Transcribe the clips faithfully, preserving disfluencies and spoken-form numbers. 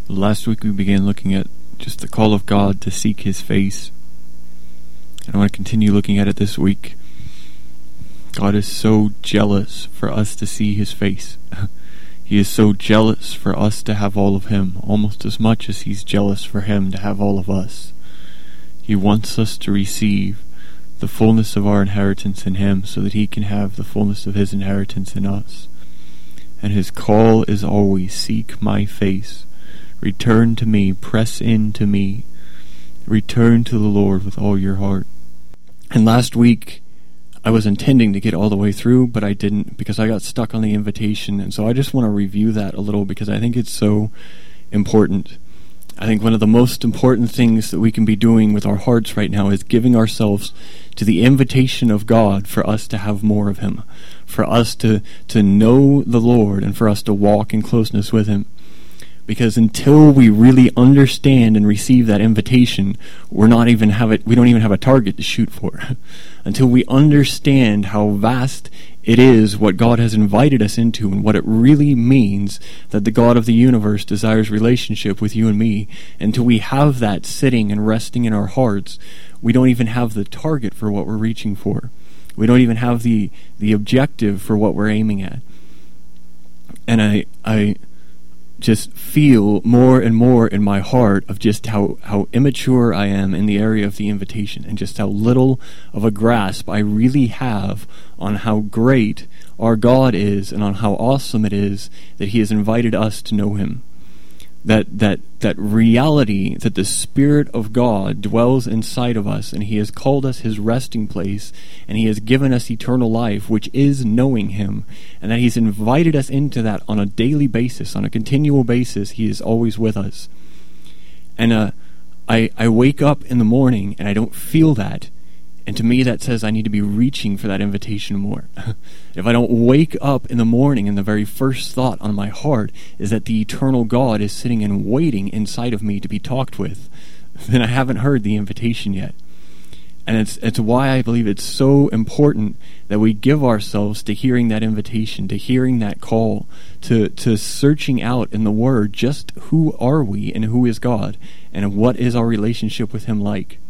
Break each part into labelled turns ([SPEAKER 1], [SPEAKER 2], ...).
[SPEAKER 1] Last week we began looking at just the call of God to seek His face. And I want to continue looking at it this week. God is so jealous for us to see His face. He is so jealous for us to have all of Him, almost as much as He's jealous for Him to have all of us. He wants us to receive the fullness of our inheritance in Him so that He can have the fullness of His inheritance in us. And His call is always, seek my face. Return to me, press in to me. Return to the Lord with all your heart. And last week, I was intending to get all the way through, but I didn't because I got stuck on the invitation. And so I just want to review that a little because I think it's so important. I think one of the most important things that we can be doing with our hearts right now is giving ourselves to the invitation of God for us to have more of Him, for us to, to know the Lord and for us to walk in closeness with Him. Because until we really understand and receive that invitation, we're not even have it. We don't even have a target to shoot for. Until we understand how vast it is what God has invited us into and what it really means that the God of the universe desires relationship with you and me. Until we have that sitting and resting in our hearts, we don't even have the target for what we're reaching for. We don't even have the the objective for what we're aiming at. And I I. just feel more and more in my heart of just how, how immature I am in the area of the invitation and just how little of a grasp I really have on how great our God is and on how awesome it is that He has invited us to know Him. That that that reality that the Spirit of God dwells inside of us and He has called us His resting place and He has given us eternal life, which is knowing Him, and that He's invited us into that on a daily basis, on a continual basis. He is always with us. And uh, I I wake up in the morning and I don't feel that. And to me that says I need to be reaching for that invitation more. If I don't wake up in the morning and the very first thought on my heart is that the eternal God is sitting and waiting inside of me to be talked with, then I haven't heard the invitation yet. And it's it's why I believe it's so important that we give ourselves to hearing that invitation, to hearing that call, to, to searching out in the Word just who are we and who is God and what is our relationship with Him like.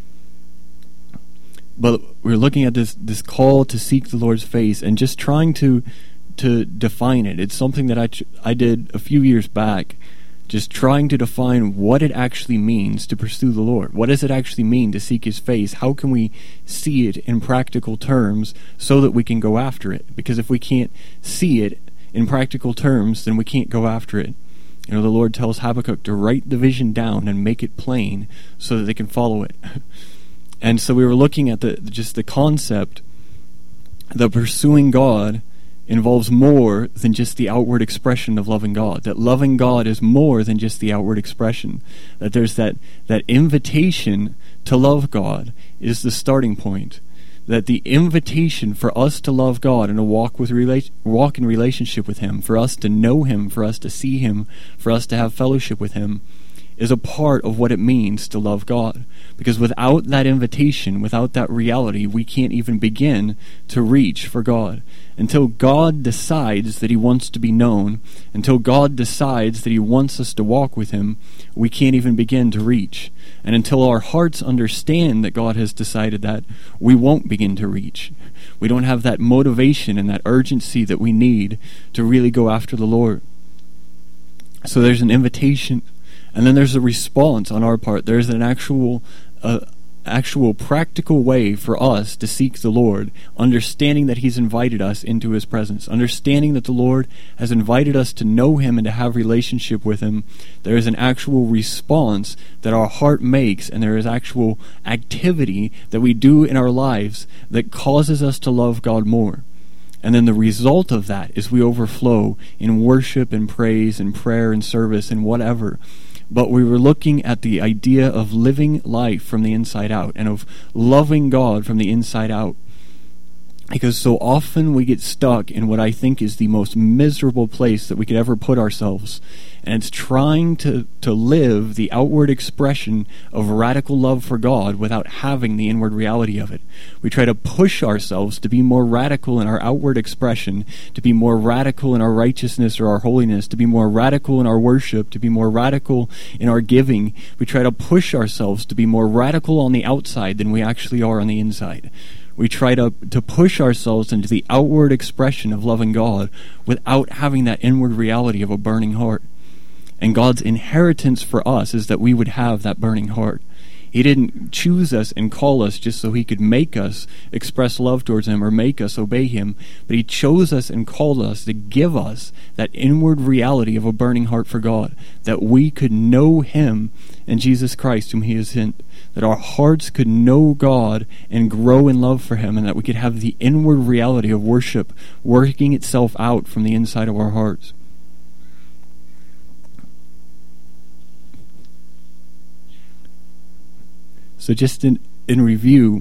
[SPEAKER 1] But we're looking at this this call to seek the Lord's face and just trying to to define it. It's something that I, I did a few years back, just trying to define what it actually means to pursue the Lord. What does it actually mean to seek His face? How can we see it in practical terms so that we can go after it? Because if we can't see it in practical terms, then we can't go after it. You know, the Lord tells Habakkuk to write the vision down and make it plain so that they can follow it. And so we were looking at the just the concept that pursuing God involves more than just the outward expression of loving God. That loving God is more than just the outward expression. That there's that, that invitation to love God is the starting point. That the invitation for us to love God and to walk with rela- walk in relationship with Him, for us to know Him, for us to see Him, for us to have fellowship with Him, is a part of what it means to love God. Because without that invitation, without that reality, we can't even begin to reach for God. Until God decides that He wants to be known, until God decides that He wants us to walk with Him, we can't even begin to reach. And until our hearts understand that God has decided that, we won't begin to reach. We don't have that motivation and that urgency that we need to really go after the Lord. So there's an invitation. And then there's a response on our part. There's an actual uh, actual practical way for us to seek the Lord, understanding that He's invited us into His presence, understanding that the Lord has invited us to know Him and to have relationship with Him. There is an actual response that our heart makes, and there is actual activity that we do in our lives that causes us to love God more. And then the result of that is we overflow in worship and praise and prayer and service and whatever. But we were looking at the idea of living life from the inside out and of loving God from the inside out. Because so often we get stuck in what I think is the most miserable place that we could ever put ourselves. And it's trying to, to live the outward expression of radical love for God without having the inward reality of it. We try to push ourselves to be more radical in our outward expression, to be more radical in our righteousness or our holiness, to be more radical in our worship, to be more radical in our giving. We try to push ourselves to be more radical on the outside than we actually are on the inside. We try to, to push ourselves into the outward expression of loving God without having that inward reality of a burning heart. And God's inheritance for us is that we would have that burning heart. He didn't choose us and call us just so he could make us express love towards him or make us obey him, but he chose us and called us to give us that inward reality of a burning heart for God, that we could know him and Jesus Christ whom he has sent, that our hearts could know God and grow in love for him, and that we could have the inward reality of worship working itself out from the inside of our hearts. So just in, in review,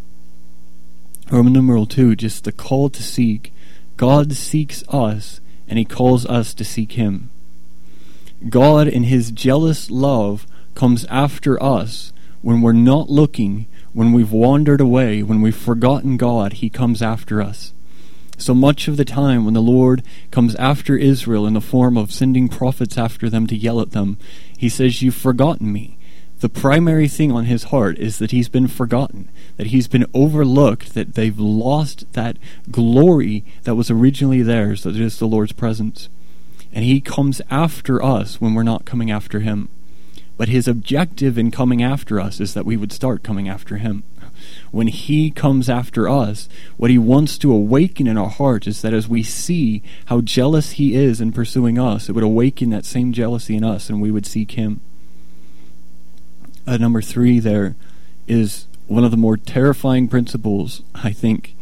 [SPEAKER 1] Roman numeral two, just the call to seek. God seeks us, and he calls us to seek him. God, in his jealous love, comes after us when we're not looking, when we've wandered away, when we've forgotten God. He comes after us. So much of the time when the Lord comes after Israel in the form of sending prophets after them to yell at them, he says, "You've forgotten me." The primary thing on his heart is that he's been forgotten, that he's been overlooked, that they've lost that glory that was originally theirs, that is the Lord's presence. And he comes after us when we're not coming after him. But his objective in coming after us is that we would start coming after him. When he comes after us, what he wants to awaken in our hearts is that as we see how jealous he is in pursuing us, it would awaken that same jealousy in us, and we would seek him. Uh, number three there is one of the more terrifying principles, I think,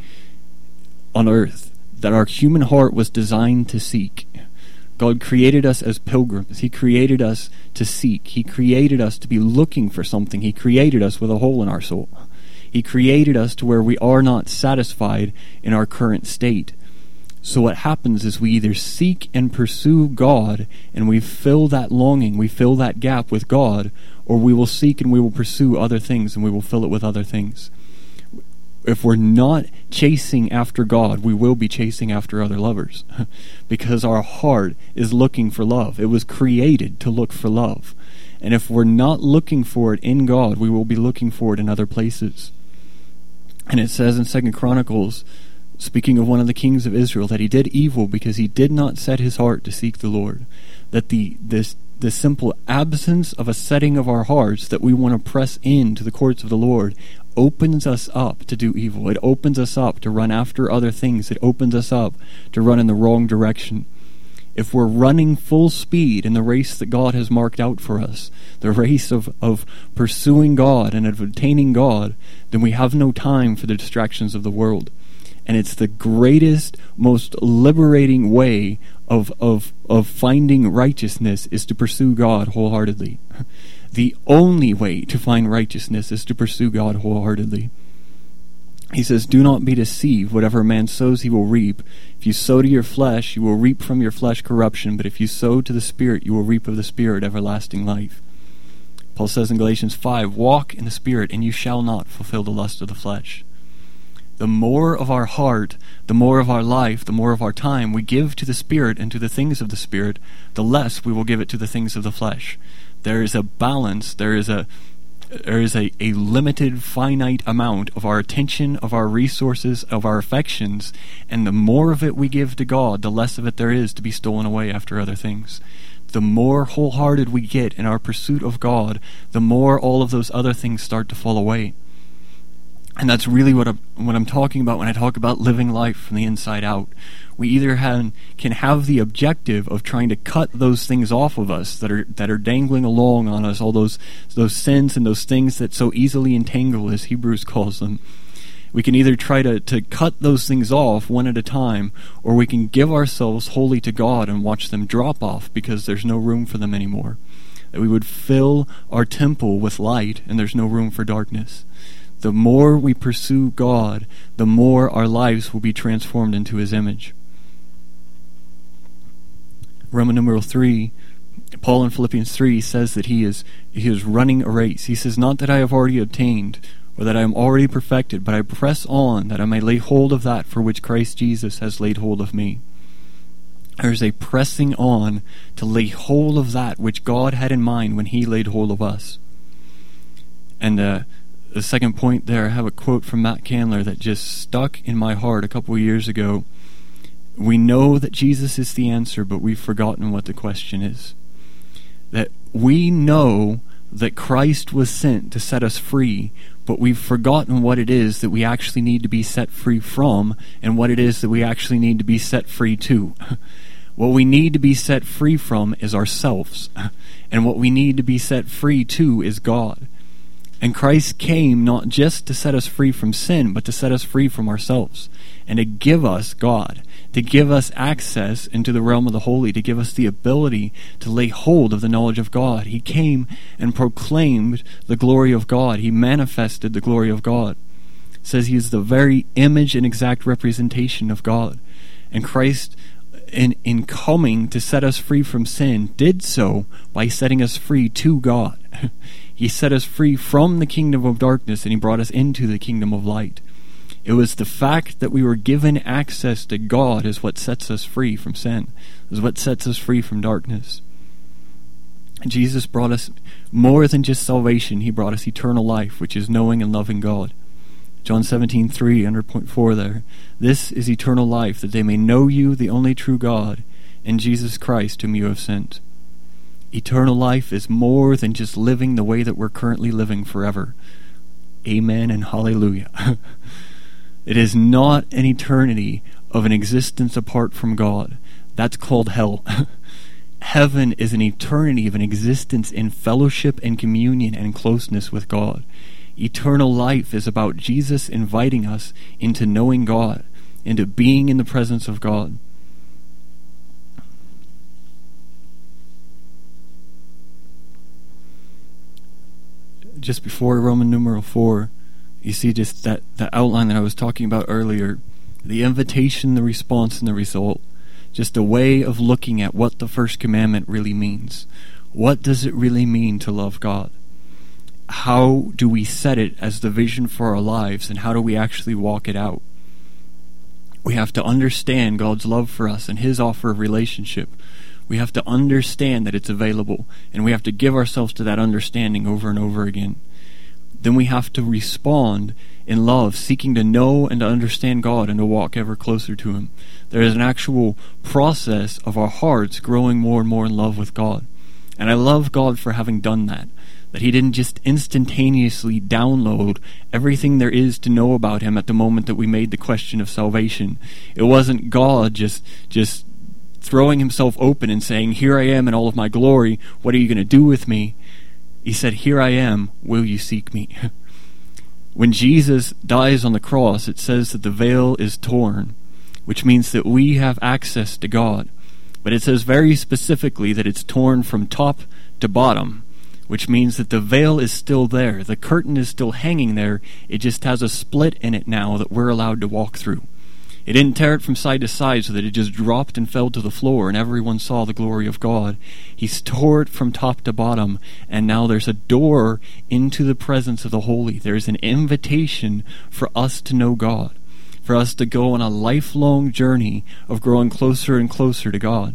[SPEAKER 1] on earth, that our human heart was designed to seek. God created us as pilgrims. He created us to seek. He created us to be looking for something. He created us with a hole in our soul. He created us to where we are not satisfied in our current state. So what happens is we either seek and pursue God, and we fill that longing, we fill that gap with God, or we will seek and we will pursue other things, and we will fill it with other things. If we're not chasing after God, we will be chasing after other lovers, because our heart is looking for love. It was created to look for love. And if we're not looking for it in God, we will be looking for it in other places. And it says in Second Chronicles, speaking of one of the kings of Israel, that he did evil because he did not set his heart to seek the Lord. That the this the simple absence of a setting of our hearts, that we want to press into the courts of the Lord, opens us up to do evil. It opens us up to run after other things. It opens us up to run in the wrong direction. If we're running full speed in the race that God has marked out for us, the race of, of pursuing God and of attaining God, then we have no time for the distractions of the world. And it's the greatest, most liberating way of, of, of finding righteousness is to pursue God wholeheartedly. The only way to find righteousness is to pursue God wholeheartedly. He says, "Do not be deceived. Whatever a man sows, he will reap. If you sow to your flesh, you will reap from your flesh corruption. But if you sow to the Spirit, you will reap of the Spirit everlasting life." Paul says in Galatians five, "Walk in the Spirit, and you shall not fulfill the lust of the flesh." The more of our heart, the more of our life, the more of our time we give to the Spirit and to the things of the Spirit, the less we will give it to the things of the flesh. There is a balance, there is a there is a, a limited, finite amount of our attention, of our resources, of our affections, and the more of it we give to God, the less of it there is to be stolen away after other things. The more wholehearted we get in our pursuit of God, the more all of those other things start to fall away. And that's really what I'm, what I'm talking about when I talk about living life from the inside out. We either have, can have the objective of trying to cut those things off of us that are that are dangling along on us, all those those sins and those things that so easily entangle, as Hebrews calls them. We can either try to, to cut those things off one at a time, or we can give ourselves wholly to God and watch them drop off because there's no room for them anymore. That we would fill our temple with light and there's no room for darkness. The more we pursue God, the more our lives will be transformed into His image. Roman numeral three Paul in Philippians three says that he is he is running a race. He says, not that I have already obtained, or that I am already perfected, but I press on that I may lay hold of that for which Christ Jesus has laid hold of me. There's a pressing on to lay hold of that which God had in mind when he laid hold of us. And uh, the second point there, I have a quote from Matt Candler that just stuck in my heart a couple of years ago. We know that Jesus is the answer, but we've forgotten what the question is. That we know that Christ was sent to set us free, but we've forgotten what it is that we actually need to be set free from, and what it is that we actually need to be set free to. What we need to be set free from is ourselves, and what we need to be set free to is God. And Christ came not just to set us free from sin, but to set us free from ourselves, and to give us God, to give us access into the realm of the holy, to give us the ability to lay hold of the knowledge of God. He came and proclaimed the glory of God. He manifested the glory of God. It says he is the very image and exact representation of God. And Christ, in, in coming to set us free from sin, did so by setting us free to God. He set us free from the kingdom of darkness, and he brought us into the kingdom of light. It was the fact that we were given access to God is what sets us free from sin, is what sets us free from darkness. And Jesus brought us more than just salvation. He brought us eternal life, which is knowing and loving God. John seventeen three, under point four there. This is eternal life, that they may know you, the only true God, and Jesus Christ, whom you have sent. Eternal life is more than just living the way that we're currently living forever. Amen and hallelujah. It is not an eternity of an existence apart from God. That's called hell. Heaven is an eternity of an existence in fellowship and communion and closeness with God. Eternal life is about Jesus inviting us into knowing God, into being in the presence of God. Just before Roman numeral four, you see just that, that outline that I was talking about earlier, the invitation, the response, and the result. Just a way of looking at what the first commandment really means. What does it really mean to love God? How do we set it as the vision for our lives, and how do we actually walk it out? We have to understand God's love for us and his offer of relationship. We have to understand that it's available, and we have to give ourselves to that understanding over and over again. Then we have to respond in love, seeking to know and to understand God and to walk ever closer to him. There is an actual process of our hearts growing more and more in love with God. And I love God for having done that. That he didn't just instantaneously download everything there is to know about him at the moment that we made the question of salvation. It wasn't God just just throwing himself open and saying, here I am in all of my glory, what are you going to do with me? He said, here I am, will you seek me? When Jesus dies on the cross, it says that the veil is torn, which means that we have access to God. But it says very specifically that it's torn from top to bottom, which means that the veil is still there. The curtain is still hanging there. It just has a split in it now that we're allowed to walk through. It didn't tear it from side to side so that it just dropped and fell to the floor and everyone saw the glory of God. He's tore it from top to bottom, and now there's a door into the presence of the holy. There's an invitation for us to know God, for us to go on a lifelong journey of growing closer and closer to God.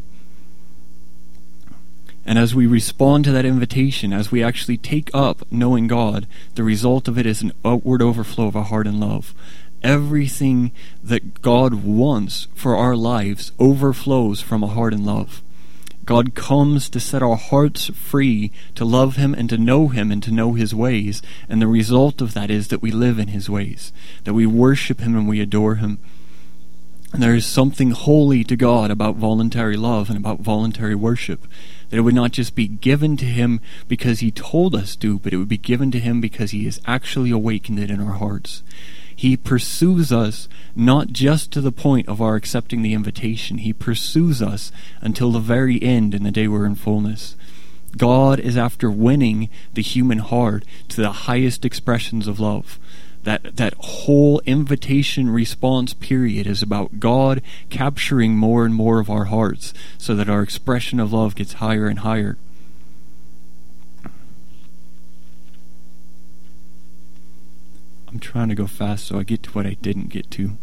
[SPEAKER 1] And as we respond to that invitation, as we actually take up knowing God, the result of it is an outward overflow of our heart and love. Everything that God wants for our lives overflows from a heart in love. God comes to set our hearts free to love him and to know him and to know his ways. And the result of that is that we live in his ways, that we worship him and we adore him. And there is something holy to God about voluntary love and about voluntary worship. That it would not just be given to him because he told us to, but it would be given to him because he has actually awakened it in our hearts. He pursues us not just to the point of our accepting the invitation. He pursues us until the very end in the day we're in fullness. God is after winning the human heart to the highest expressions of love. That that whole invitation response period is about God capturing more and more of our hearts so that our expression of love gets higher and higher. I'm trying to go fast so I get to what I didn't get to.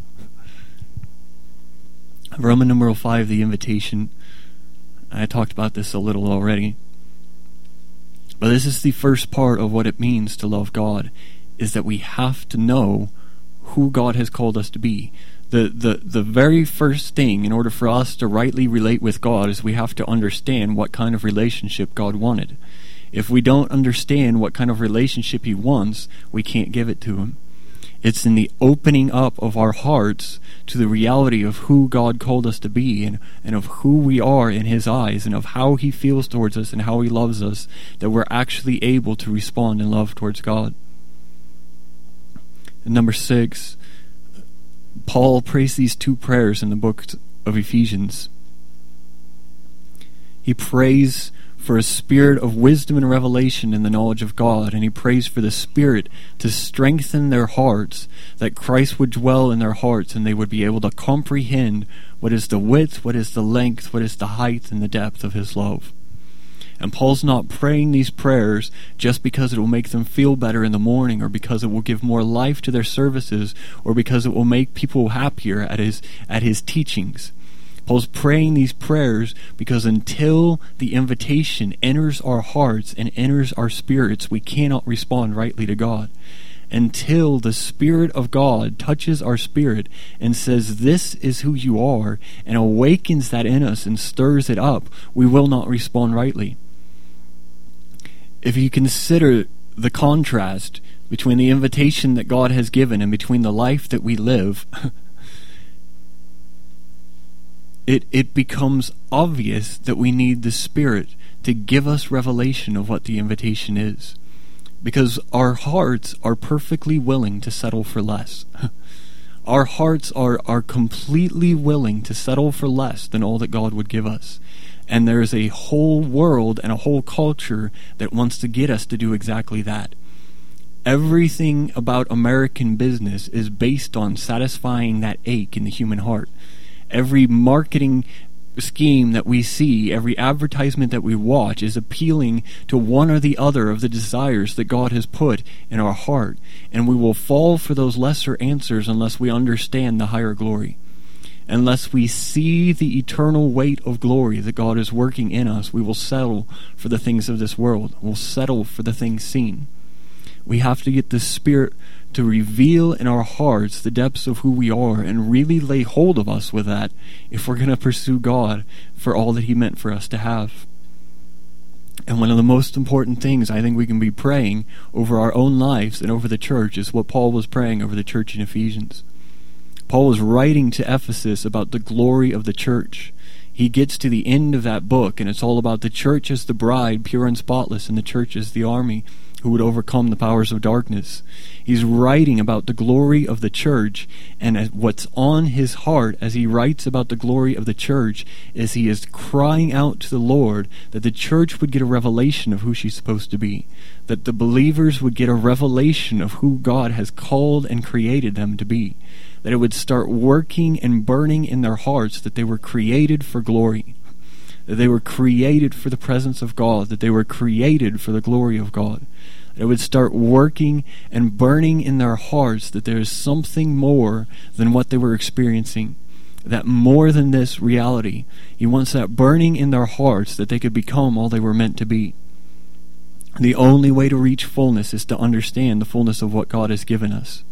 [SPEAKER 1] Roman numeral five, the invitation. I talked about this a little already. But this is the first part of what it means to love God, is that we have to know who God has called us to be. The, the, the very first thing in order for us to rightly relate with God is we have to understand what kind of relationship God wanted. If we don't understand what kind of relationship He wants, we can't give it to Him. It's in the opening up of our hearts to the reality of who God called us to be and, and of who we are in His eyes and of how He feels towards us and how He loves us that we're actually able to respond in love towards God. And number six, Paul prays these two prayers in the book of Ephesians. He prays for a spirit of wisdom and revelation in the knowledge of God, and he prays for the Spirit to strengthen their hearts, that Christ would dwell in their hearts and they would be able to comprehend what is the width, what is the length, what is the height and the depth of His love. And Paul's not praying these prayers just because it will make them feel better in the morning, or because it will give more life to their services, or because it will make people happier at his at his teachings. Paul's praying these prayers because until the invitation enters our hearts and enters our spirits, we cannot respond rightly to God. Until the Spirit of God touches our spirit and says, "This is who you are," and awakens that in us and stirs it up, we will not respond rightly. If you consider the contrast between the invitation that God has given and between the life that we live, it, it becomes obvious that we need the Spirit to give us revelation of what the invitation is. Because our hearts are perfectly willing to settle for less. Our hearts are, are completely willing to settle for less than all that God would give us. And there is a whole world and a whole culture that wants to get us to do exactly that. Everything about American business is based on satisfying that ache in the human heart. Every marketing scheme that we see, every advertisement that we watch is appealing to one or the other of the desires that God has put in our heart. And we will fall for those lesser answers unless we understand the higher glory. Unless we see the eternal weight of glory that God is working in us, we will settle for the things of this world. We'll settle for the things seen. We have to get the Spirit to reveal in our hearts the depths of who we are and really lay hold of us with that if we're going to pursue God for all that He meant for us to have. And one of the most important things I think we can be praying over our own lives and over the church is what Paul was praying over the church in Ephesians. Paul was writing to Ephesus about the glory of the church. He gets to the end of that book, and it's all about the church as the bride, pure and spotless, and the church as the army who would overcome the powers of darkness. He's writing about the glory of the church, and what's on his heart as he writes about the glory of the church is he is crying out to the Lord that the church would get a revelation of who she's supposed to be, that the believers would get a revelation of who God has called and created them to be, that it would start working and burning in their hearts that they were created for glory, that they were created for the presence of God, that they were created for the glory of God. That it would start working and burning in their hearts that there is something more than what they were experiencing, that more than this reality. He wants that burning in their hearts that they could become all they were meant to be. The only way to reach fullness is to understand the fullness of what God has given us.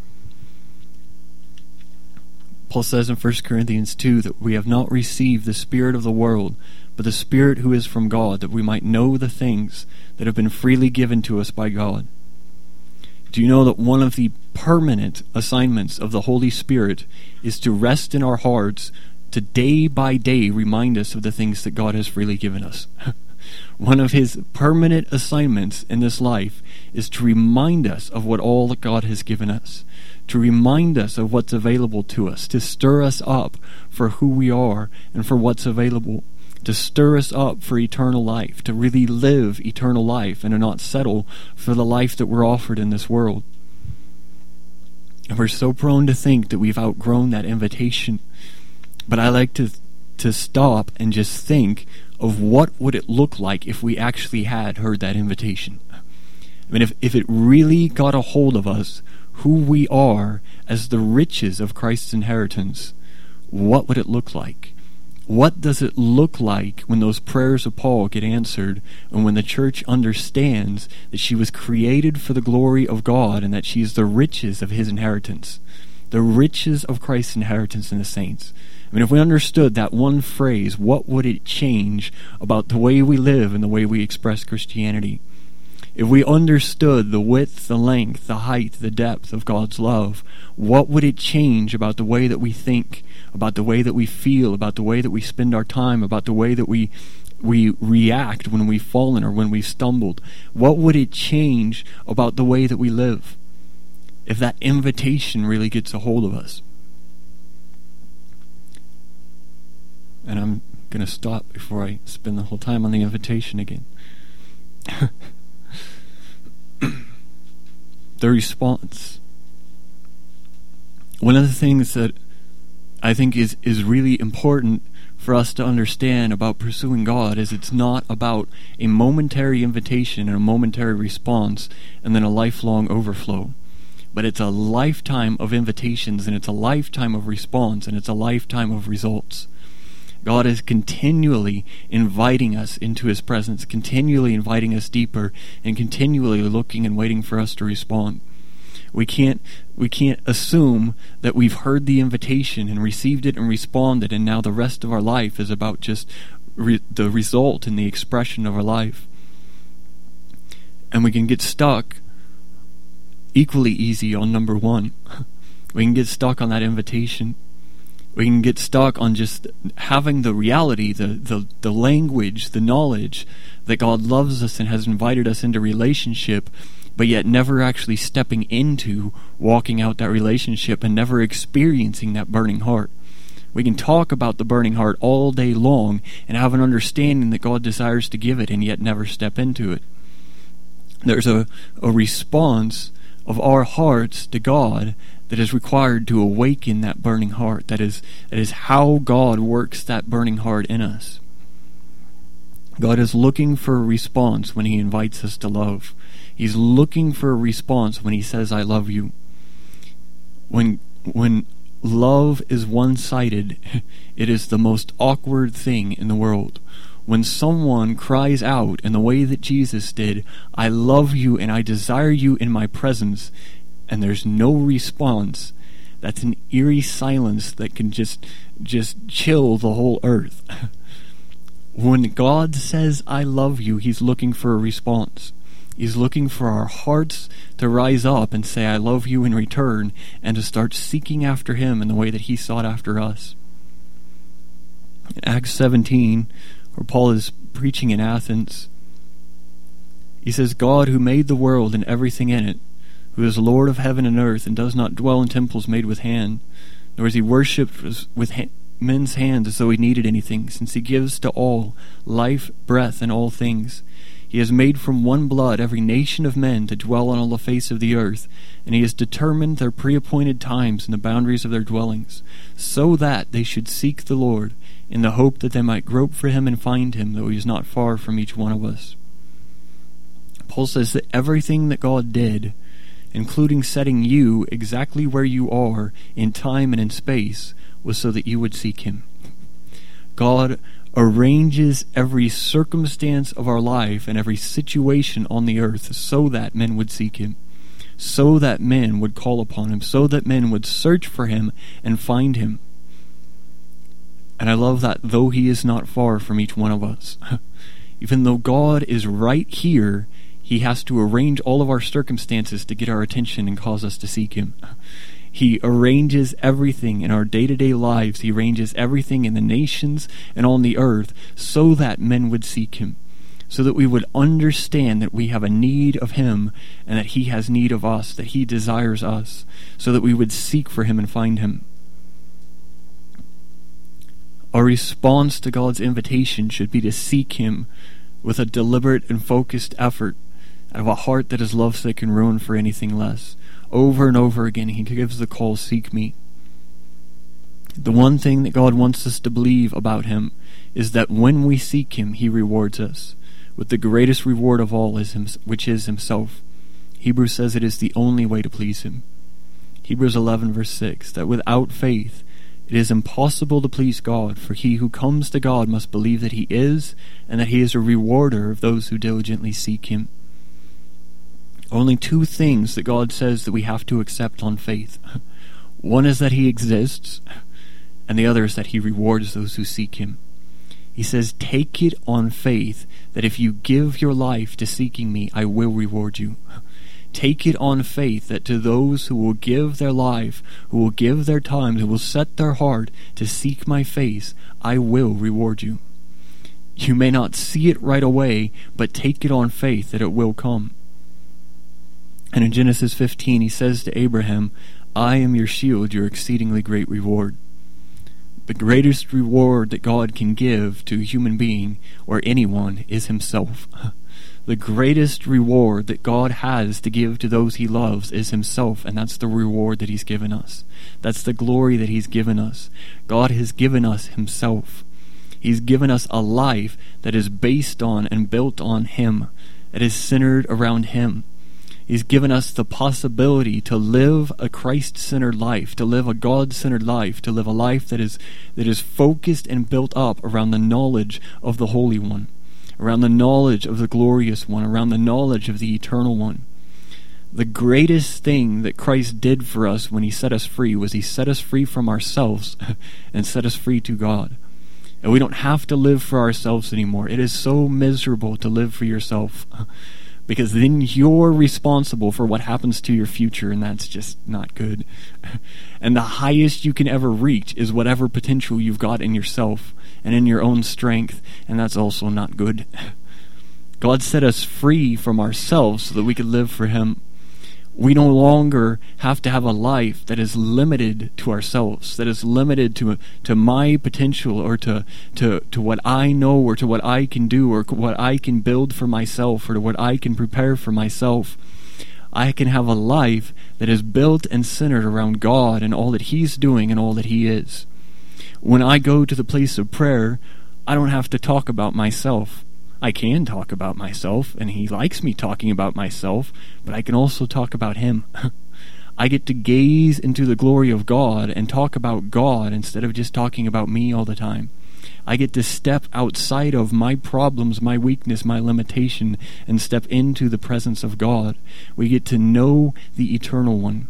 [SPEAKER 1] Paul says in First Corinthians two that we have not received the spirit of the world, but the Spirit who is from God, that we might know the things that have been freely given to us by God. Do you know that one of the permanent assignments of the Holy Spirit is to rest in our hearts, to day by day remind us of the things that God has freely given us? One of His permanent assignments in this life is to remind us of what all that God has given us, to remind us of what's available to us, to stir us up for who we are and for what's available, to stir us up for eternal life, to really live eternal life and to not settle for the life that we're offered in this world. And we're so prone to think that we've outgrown that invitation. But I like to to stop and just think of what would it look like if we actually had heard that invitation. I mean, if, if it really got a hold of us, who we are as the riches of Christ's inheritance, what would it look like? What does it look like when those prayers of Paul get answered, and when the church understands that she was created for the glory of God and that she is the riches of his inheritance, the riches of Christ's inheritance in the saints? I mean, if we understood that one phrase, what would it change about the way we live and the way we express Christianity? If we understood the width, the length, the height, the depth of God's love, what would it change about the way that we think, about the way that we feel, about the way that we spend our time, about the way that we we react when we've fallen or when we've stumbled? What would it change about the way that we live if that invitation really gets a hold of us? And I'm going to stop before I spend the whole time on the invitation again. The response. One of the things that I think is, is really important for us to understand about pursuing God is it's not about a momentary invitation and a momentary response and then a lifelong overflow. But it's a lifetime of invitations, and it's a lifetime of response, and it's a lifetime of results. God is continually inviting us into his presence, continually inviting us deeper, and continually looking and waiting for us to respond. We can't we can't assume that we've heard the invitation and received it and responded, and now the rest of our life is about just re- the result and the expression of our life. And we can get stuck equally easy on number one. We can get stuck on that invitation. We can get stuck on just having the reality, the, the, the language, the knowledge that God loves us and has invited us into relationship, but yet never actually stepping into walking out that relationship and never experiencing that burning heart. We can talk about the burning heart all day long and have an understanding that God desires to give it and yet never step into it. There's a, a response of our hearts to God that is required to awaken that burning heart. That is, that is how God works that burning heart in us. God is looking for a response when he invites us to love. He's looking for a response when he says, I love you. When, when love is one-sided, it is the most awkward thing in the world. When someone cries out in the way that Jesus did, I love you and I desire you in my presence, and there's no response, that's an eerie silence that can just just chill the whole earth. When God says, I love you, he's looking for a response. He's looking for our hearts to rise up and say, I love you in return, and to start seeking after him in the way that he sought after us. In Acts seventeen, where Paul is preaching in Athens, he says, God who made the world and everything in it, who is Lord of heaven and earth, and does not dwell in temples made with hand, nor is he worshipped with ha- men's hands as though he needed anything, since he gives to all life, breath, and all things. He has made from one blood every nation of men to dwell on all the face of the earth, and he has determined their pre-appointed times and the boundaries of their dwellings, so that they should seek the Lord, in the hope that they might grope for him and find him, though he is not far from each one of us. Paul says that everything that God did, including setting you exactly where you are in time and in space, was so that you would seek him. God arranges every circumstance of our life and every situation on the earth so that men would seek him, so that men would call upon him, so that men would search for him and find him. And I love that though he is not far from each one of us, even though God is right here, he has to arrange all of our circumstances to get our attention and cause us to seek him. He arranges everything in our day-to-day lives. He arranges everything in the nations and on the earth so that men would seek him, so that we would understand that we have a need of him and that he has need of us, that he desires us, so that we would seek for him and find him. Our response to God's invitation should be to seek him with a deliberate and focused effort out of a heart that is lovesick and ruined for anything less. Over and over again, he gives the call, seek me. The one thing that God wants us to believe about him is that when we seek him, he rewards us with the greatest reward of all, is him, which is himself. Hebrews says it is the only way to please him. Hebrews eleven verse six, that without faith it is impossible to please God, for he who comes to God must believe that he is, and that he is a rewarder of those who diligently seek him. Only two things that God says that we have to accept on faith. One is that he exists, and the other is that he rewards those who seek him. He says, take it on faith that if you give your life to seeking me, I will reward you. Take it on faith that to those who will give their life, who will give their time, who will set their heart to seek my face, I will reward you. You may not see it right away, but take it on faith that it will come. And in Genesis fifteen, he says to Abraham, I am your shield, your exceedingly great reward. The greatest reward that God can give to a human being or anyone is himself. The greatest reward that God has to give to those he loves is himself, and that's the reward that he's given us. That's the glory that he's given us. God has given us himself. He's given us a life that is based on and built on him, that is centered around him. He's given us the possibility to live a Christ-centered life, to live a God-centered life, to live a life that is that is focused and built up around the knowledge of the Holy One, around the knowledge of the Glorious One, around the knowledge of the Eternal One. The greatest thing that Christ did for us when he set us free was he set us free from ourselves and set us free to God. And we don't have to live for ourselves anymore. It is so miserable to live for yourself, because then you're responsible for what happens to your future, and that's just not good. And the highest you can ever reach is whatever potential you've got in yourself and in your own strength, and that's also not good. God set us free from ourselves so that we could live for him. We no longer have to have a life that is limited to ourselves, that is limited to to my potential, or to, to, to what I know, or to what I can do, or what I can build for myself, or to what I can prepare for myself. I can have a life that is built and centered around God and all that he's doing and all that he is. When I go to the place of prayer, I don't have to talk about myself. I can talk about myself, and he likes me talking about myself, but I can also talk about him. I get to gaze into the glory of God and talk about God instead of just talking about me all the time. I get to step outside of my problems, my weakness, my limitation, and step into the presence of God. We get to know the Eternal One,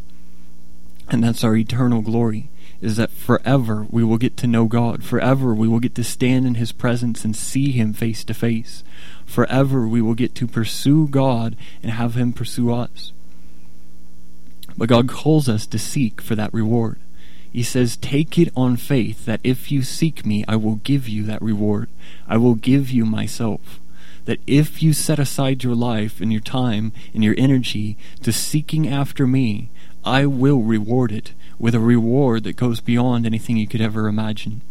[SPEAKER 1] and that's our eternal glory. Is that forever we will get to know God. Forever we will get to stand in his presence and see him face to face. Forever we will get to pursue God and have him pursue us. But God calls us to seek for that reward. He says, take it on faith that if you seek me, I will give you that reward. I will give you myself. That if you set aside your life and your time and your energy to seeking after me, I will reward it with a reward that goes beyond anything you could ever imagine.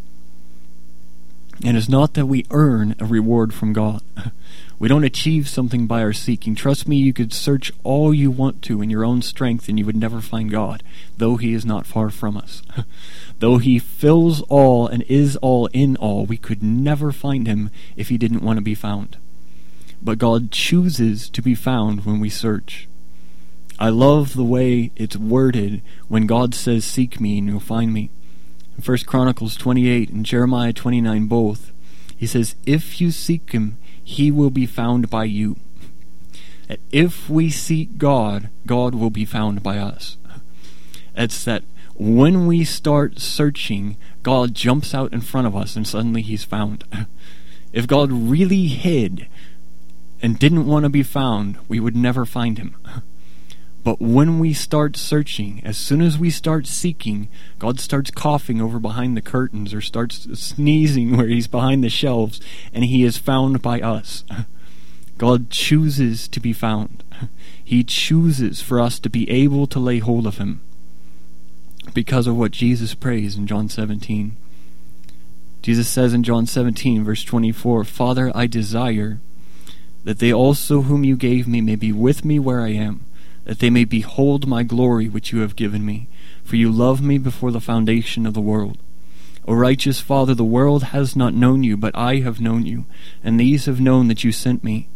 [SPEAKER 1] And it's not that we earn a reward from God. We don't achieve something by our seeking. Trust me, you could search all you want to in your own strength and you would never find God, though he is not far from us. Though he fills all and is all in all, we could never find him if he didn't want to be found. But God chooses to be found when we search. I love the way it's worded when God says, seek me and you'll find me. In First Chronicles twenty-eight and Jeremiah twenty-nine both, he says, if you seek him, he will be found by you. That if we seek God, God will be found by us. It's that when we start searching, God jumps out in front of us and suddenly he's found. If God really hid and didn't want to be found, we would never find him. But when we start searching, as soon as we start seeking, God starts coughing over behind the curtains or starts sneezing where he's behind the shelves, and he is found by us. God chooses to be found. He chooses for us to be able to lay hold of him because of what Jesus prays in John seventeen. Jesus says in John seventeen, verse twenty-four, Father, I desire that they also whom you gave me may be with me where I am, that they may behold my glory which you have given me. For you loved me before the foundation of the world. O righteous Father, the world has not known you, but I have known you, and these have known that you sent me.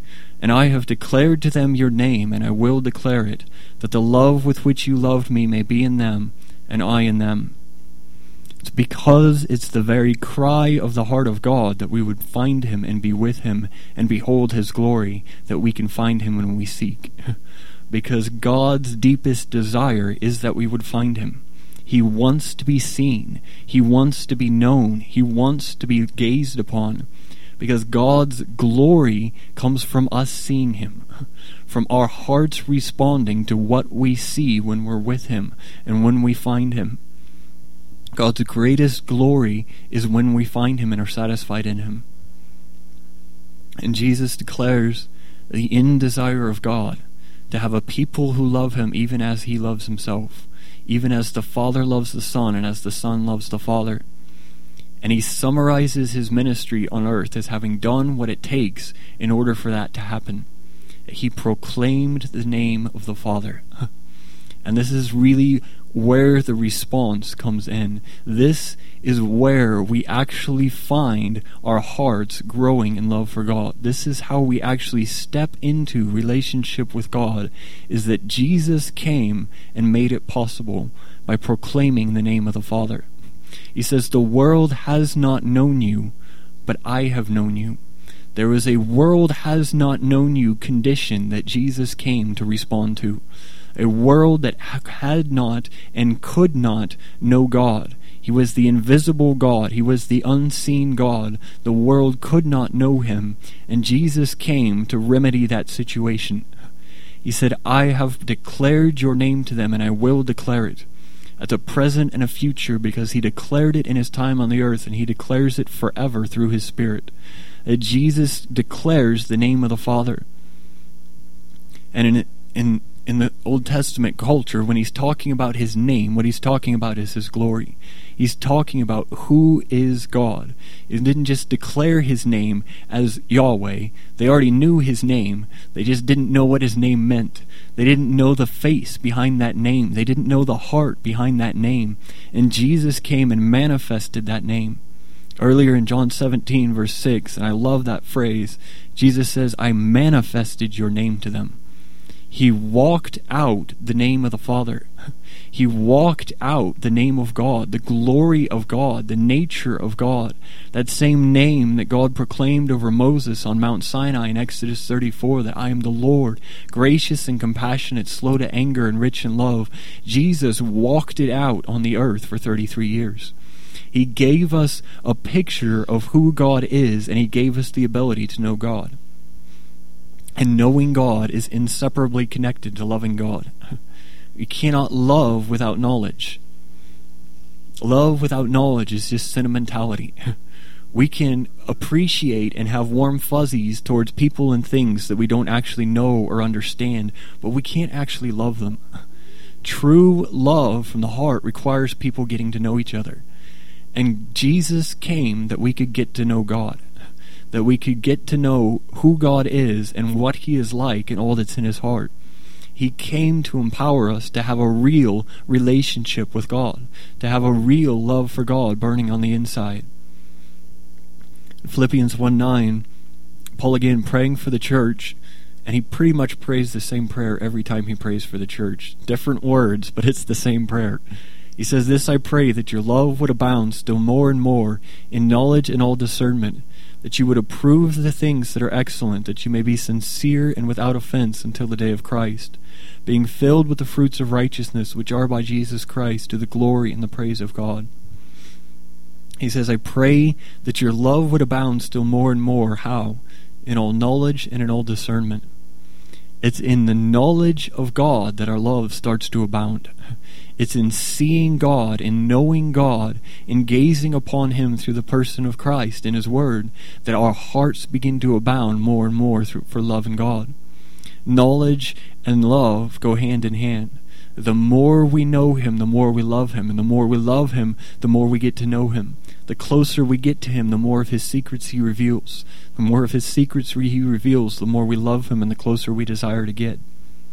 [SPEAKER 1] And I have declared to them your name, and I will declare it, that the love with which you loved me may be in them, and I in them. It's because it's the very cry of the heart of God that we would find him and be with him and behold his glory, that we can find him when we seek. Because God's deepest desire is that we would find him. He wants to be seen. He wants to be known. He wants to be gazed upon. Because God's glory comes from us seeing him, from our hearts responding to what we see when we're with him and when we find him. God's greatest glory is when we find him and are satisfied in him. And Jesus declares the end desire of God, to have a people who love him even as he loves himself, even as the Father loves the Son and as the Son loves the Father. And he summarizes his ministry on earth as having done what it takes in order for that to happen. He proclaimed the name of the Father. And this is really where the response comes in. This is where we actually find our hearts growing in love for God. This is how we actually step into relationship with God, is that Jesus came and made it possible by proclaiming the name of the Father. He says, the world has not known you, but I have known you. There is a world has not known you condition that Jesus came to respond to. A world that had not and could not know God. He was the invisible God. He was the unseen God. The world could not know him. And Jesus came to remedy that situation. He said, I have declared your name to them, and I will declare it. At a present and a future, because he declared it in his time on the earth, and he declares it forever through his Spirit. That Jesus declares the name of the Father. And in in in the Old Testament culture, when he's talking about his name, what he's talking about is his glory. He's talking about who is God. He didn't just declare his name as Yahweh. They already knew his name. They just didn't know what his name meant. They didn't know the face behind that name. They didn't know the heart behind that name. And Jesus came and manifested that name. Earlier in John seventeen, verse six, and I love that phrase, Jesus says, I manifested your name to them. He walked out the name of the Father. He walked out the name of God, the glory of God, the nature of God. That same name that God proclaimed over Moses on Mount Sinai in Exodus thirty-four, that I am the Lord, gracious and compassionate, slow to anger and rich in love. Jesus walked it out on the earth for thirty-three years. He gave us a picture of who God is, and he gave us the ability to know God. And knowing God is inseparably connected to loving God. We cannot love without knowledge. Love without knowledge is just sentimentality. We can appreciate and have warm fuzzies towards people and things that we don't actually know or understand, but we can't actually love them. True love from the heart requires people getting to know each other. And Jesus came that we could get to know God. That we could get to know who God is and what he is like and all that's in his heart. He came to empower us to have a real relationship with God, to have a real love for God burning on the inside. In Philippians one nine, Paul again praying for the church, and he pretty much prays the same prayer every time he prays for the church. Different words, but it's the same prayer. He says, this I pray, that your love would abound still more and more in knowledge and all discernment, that you would approve the things that are excellent, that you may be sincere and without offense until the day of Christ, being filled with the fruits of righteousness which are by Jesus Christ, to the glory and the praise of God. He says, I pray that your love would abound still more and more. How? In all knowledge and in all discernment. It's in the knowledge of God that our love starts to abound. It's in seeing God, in knowing God, in gazing upon him through the person of Christ in his word, that our hearts begin to abound more and more through, for love in God. Knowledge and love go hand in hand. The more we know him, the more we love him. And the more we love him, the more we get to know him. The closer we get to him, the more of his secrets he reveals. The more of his secrets he reveals, the more we love him and the closer we desire to get.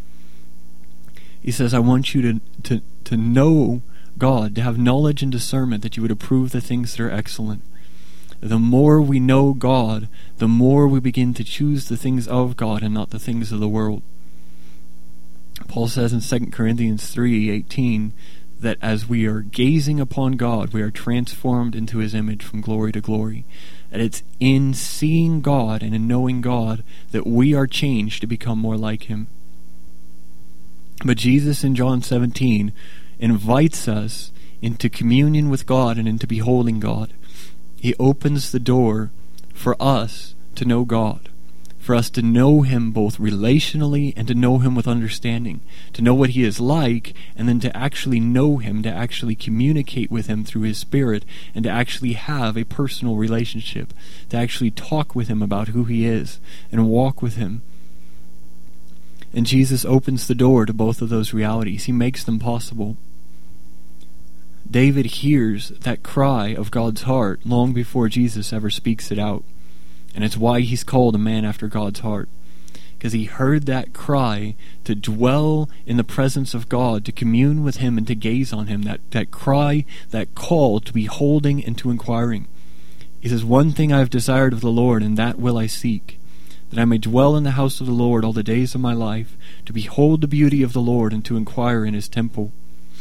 [SPEAKER 1] He says, I want you to, to, to know God, to have knowledge and discernment, that you would approve the things that are excellent. The more we know God, the more we begin to choose the things of God and not the things of the world. Paul says in Second Corinthians three eighteen that as we are gazing upon God, we are transformed into his image from glory to glory. And it's in seeing God and in knowing God that we are changed to become more like him. But Jesus in John seventeen invites us into communion with God and into beholding God. He opens the door for us to know God, for us to know him both relationally and to know him with understanding, to know what he is like, and then to actually know him, to actually communicate with him through his Spirit, and to actually have a personal relationship, to actually talk with him about who he is and walk with him. And Jesus opens the door to both of those realities. He makes them possible. David hears that cry of God's heart long before Jesus ever speaks it out. And it's why he's called a man after God's heart. Because he heard that cry to dwell in the presence of God, to commune with him and to gaze on him. That, that cry, that call to beholding and to inquiring. He says, "One thing I have desired of the Lord, and that will I seek, that I may dwell in the house of the Lord all the days of my life, to behold the beauty of the Lord and to inquire in his temple."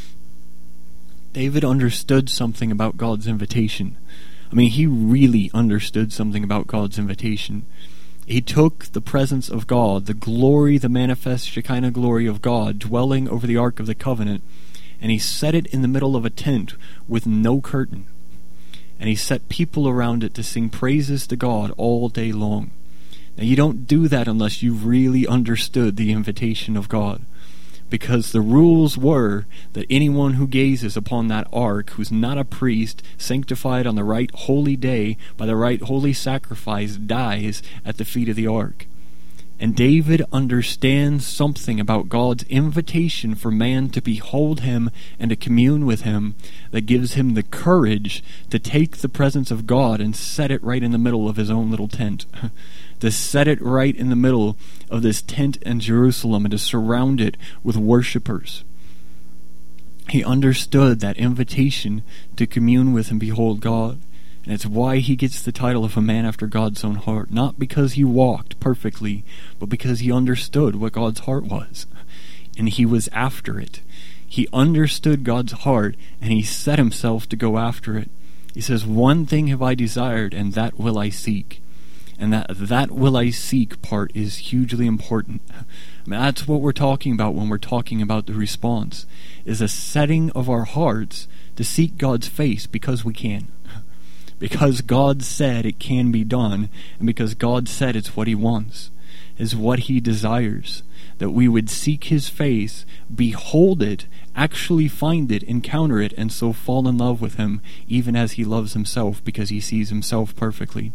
[SPEAKER 1] David understood something about God's invitation. I mean, he really understood something about God's invitation. He took the presence of God, the glory, the manifest Shekinah glory of God, dwelling over the Ark of the Covenant, and he set it in the middle of a tent with no curtain. And he set people around it to sing praises to God all day long. Now, you don't do that unless you really understood the invitation of God. Because the rules were that anyone who gazes upon that ark, who's not a priest, sanctified on the right holy day by the right holy sacrifice, dies at the feet of the ark. And David understands something about God's invitation for man to behold him and to commune with him that gives him the courage to take the presence of God and set it right in the middle of his own little tent. To set it right in the middle of this tent in Jerusalem and to surround it with worshipers. He understood that invitation to commune with and behold God. And it's why he gets the title of a man after God's own heart. Not because he walked perfectly, but because he understood what God's heart was. And he was after it. He understood God's heart, and he set himself to go after it. He says, "One thing have I desired, and that will I seek." And that that will I seek part is hugely important. I mean, that's what we're talking about when we're talking about the response, is a setting of our hearts to seek God's face because we can. Because God said it can be done, and because God said it's what he wants, is what he desires. That we would seek his face, behold it, actually find it, encounter it, and so fall in love with him, even as he loves himself, because he sees himself perfectly.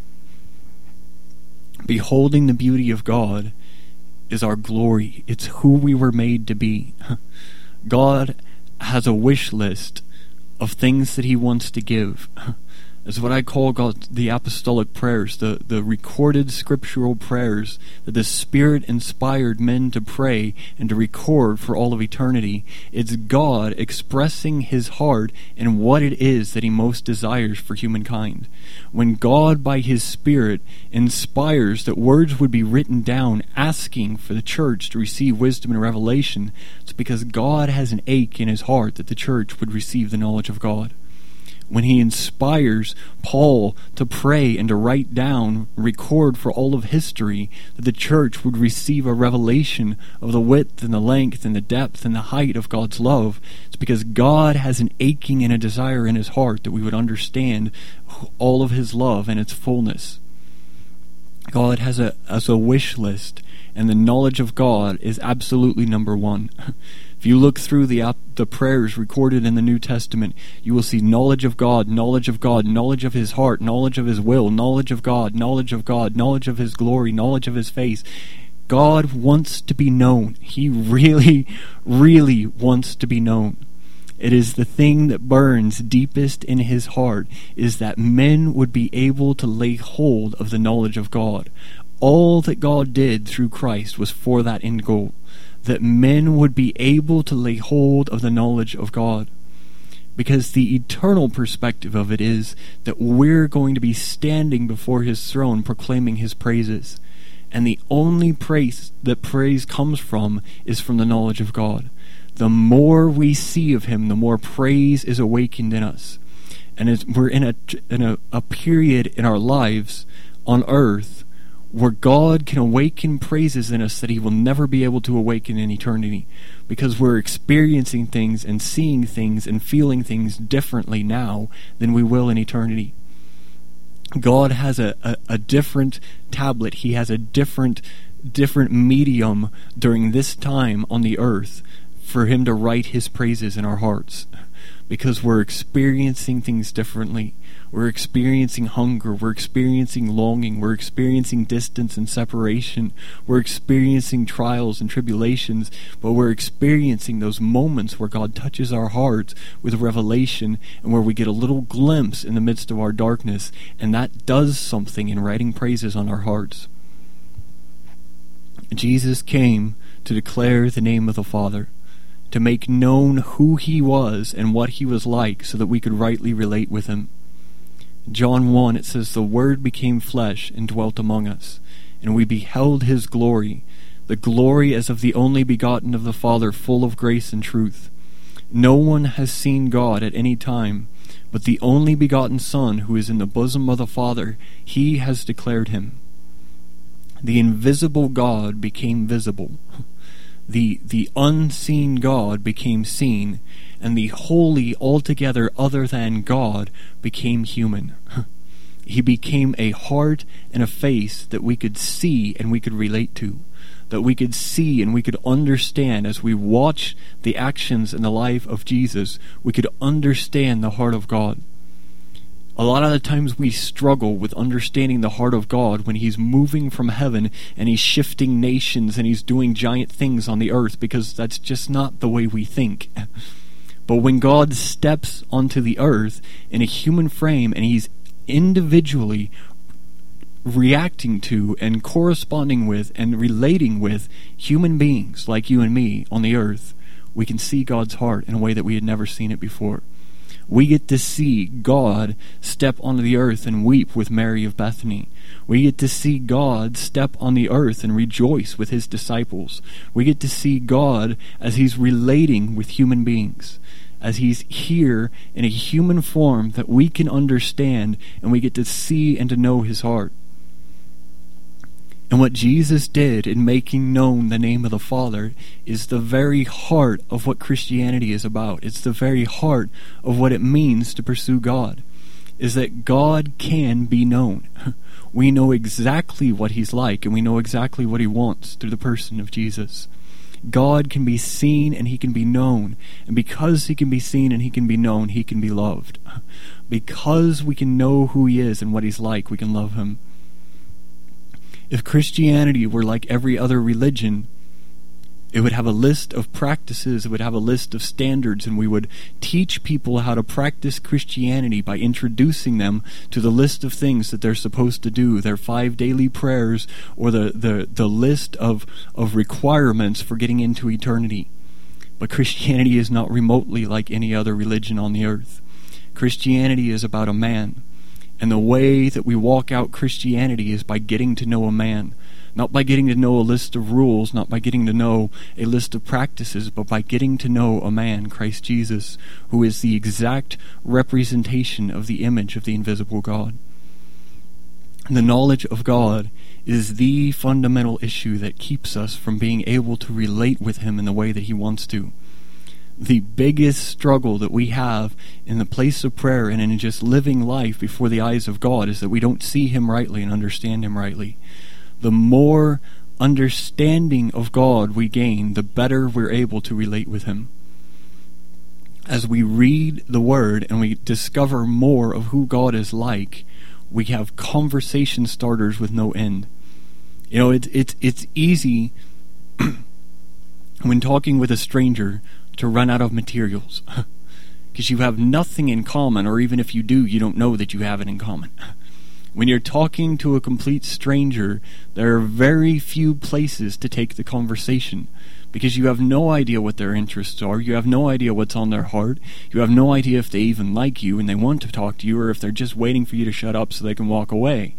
[SPEAKER 1] Beholding the beauty of God is our glory. It's who we were made to be. God has a wish list of things that he wants to give. It's what I call God, the apostolic prayers, the, the recorded scriptural prayers that the Spirit inspired men to pray and to record for all of eternity. It's God expressing his heart and what it is that he most desires for humankind. When God, by his Spirit, inspires that words would be written down asking for the church to receive wisdom and revelation, it's because God has an ache in his heart that the church would receive the knowledge of God. When he inspires Paul to pray and to write down, record for all of history, that the church would receive a revelation of the width and the length and the depth and the height of God's love, it's because God has an aching and a desire in his heart that we would understand all of his love and its fullness. God has a, has a wish list, and the knowledge of God is absolutely number one. If you look through the the prayers recorded in the New Testament, you will see knowledge of God, knowledge of God, knowledge of his heart, knowledge of his will, knowledge of God, knowledge of God, knowledge of his glory, knowledge of his face. God wants to be known. He really, really wants to be known. It is the thing that burns deepest in his heart, is that men would be able to lay hold of the knowledge of God. All that God did through Christ was for that end goal, that men would be able to lay hold of the knowledge of God. Because the eternal perspective of it is that we're going to be standing before his throne proclaiming his praises. And the only praise that praise comes from is from the knowledge of God. The more we see of him, the more praise is awakened in us. And it's, we're in a in a, a period in our lives on earth where God can awaken praises in us that he will never be able to awaken in eternity, because we're experiencing things and seeing things and feeling things differently now than we will in eternity. God has a, a, a different tablet. He has a different different medium during this time on the earth for him to write his praises in our hearts, because we're experiencing things differently. We're experiencing hunger, we're experiencing longing, we're experiencing distance and separation, we're experiencing trials and tribulations, but we're experiencing those moments where God touches our hearts with revelation and where we get a little glimpse in the midst of our darkness, and that does something in writing praises on our hearts. Jesus came to declare the name of the Father, to make known who he was and what he was like so that we could rightly relate with him. John one, it says, "The Word became flesh and dwelt among us, and we beheld his glory, the glory as of the only begotten of the Father, full of grace and truth. No one has seen God at any time, but the only begotten Son, who is in the bosom of the Father, he has declared him." The invisible God became visible. The, the unseen God became seen, and the holy, altogether other than God became human. He became a heart and a face that we could see and we could relate to, that we could see and we could understand as we watch the actions and the life of Jesus. We could understand the heart of God. A lot of the times we struggle with understanding the heart of God when he's moving from heaven and he's shifting nations and he's doing giant things on the earth, because that's just not the way we think. But when God steps onto the earth in a human frame and he's individually reacting to and corresponding with and relating with human beings like you and me on the earth, we can see God's heart in a way that we had never seen it before. We get to see God step onto the earth and weep with Mary of Bethany. We get to see God step on the earth and rejoice with his disciples. We get to see God as he's relating with human beings, as he's here in a human form that we can understand, and we get to see and to know his heart. And what Jesus did in making known the name of the Father is the very heart of what Christianity is about. It's the very heart of what it means to pursue God, is that God can be known. We know exactly what he's like, and we know exactly what he wants through the person of Jesus. God can be seen and he can be known. And because he can be seen and he can be known, he can be loved. Because we can know who he is and what he's like, we can love him. If Christianity were like every other religion, it would have a list of practices, it would have a list of standards, and we would teach people how to practice Christianity by introducing them to the list of things that they're supposed to do, their five daily prayers, or the, the, the list of, of requirements for getting into eternity. But Christianity is not remotely like any other religion on the earth. Christianity is about a man. And the way that we walk out Christianity is by getting to know a man. Not by getting to know a list of rules, not by getting to know a list of practices, but by getting to know a man, Christ Jesus, who is the exact representation of the image of the invisible God. And the knowledge of God is the fundamental issue that keeps us from being able to relate with him in the way that he wants to. The biggest struggle that we have in the place of prayer and in just living life before the eyes of God is that we don't see him rightly and understand him rightly. The more understanding of God we gain, the better we're able to relate with him. As we read the Word and we discover more of who God is like, we have conversation starters with no end. You know, it's it's it's easy when talking with a stranger to run out of materials, because you have nothing in common, or even if you do, you don't know that you have it in common. When you're talking to a complete stranger, there are very few places to take the conversation, because you have no idea what their interests are, you have no idea what's on their heart, you have no idea if they even like you and they want to talk to you, or if they're just waiting for you to shut up so they can walk away.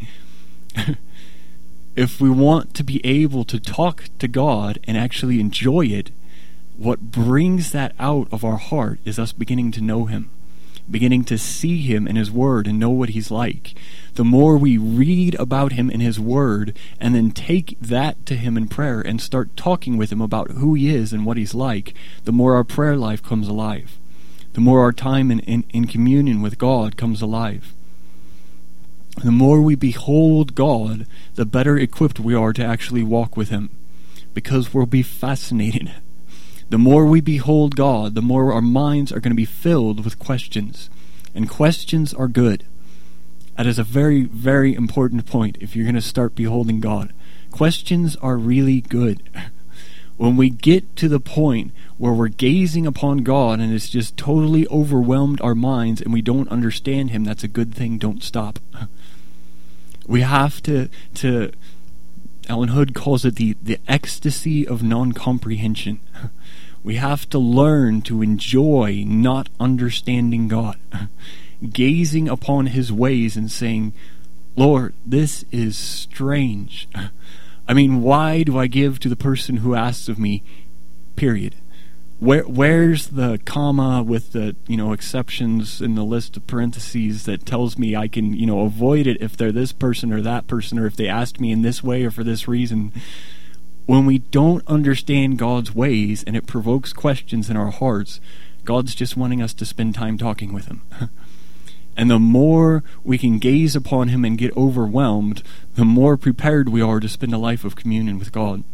[SPEAKER 1] If we want to be able to talk to God and actually enjoy it, what brings that out of our heart is us beginning to know Him, beginning to see Him in His Word and know what He's like. The more we read about Him in His Word and then take that to Him in prayer and start talking with Him about who He is and what He's like, the more our prayer life comes alive. The more our time in, in, in communion with God comes alive. The more we behold God, the better equipped we are to actually walk with Him, because we'll be fascinated. The more we behold God, the more our minds are going to be filled with questions. And questions are good. That is a very, very important point if you're going to start beholding God. Questions are really good. When we get to the point where we're gazing upon God and it's just totally overwhelmed our minds and we don't understand Him, that's a good thing. Don't stop. We have to, to Ellen Hood calls it the, the ecstasy of non-comprehension. We have to learn to enjoy not understanding God, gazing upon His ways and saying, Lord, this is strange. I mean, why do I give to the person who asks of me, period? Where, where's the comma with the, you know, exceptions in the list of parentheses that tells me I can, you know, avoid it if they're this person or that person, or if they asked me in this way or for this reason? When we don't understand God's ways and it provokes questions in our hearts, God's just wanting us to spend time talking with Him. And the more we can gaze upon Him and get overwhelmed, the more prepared we are to spend a life of communion with God.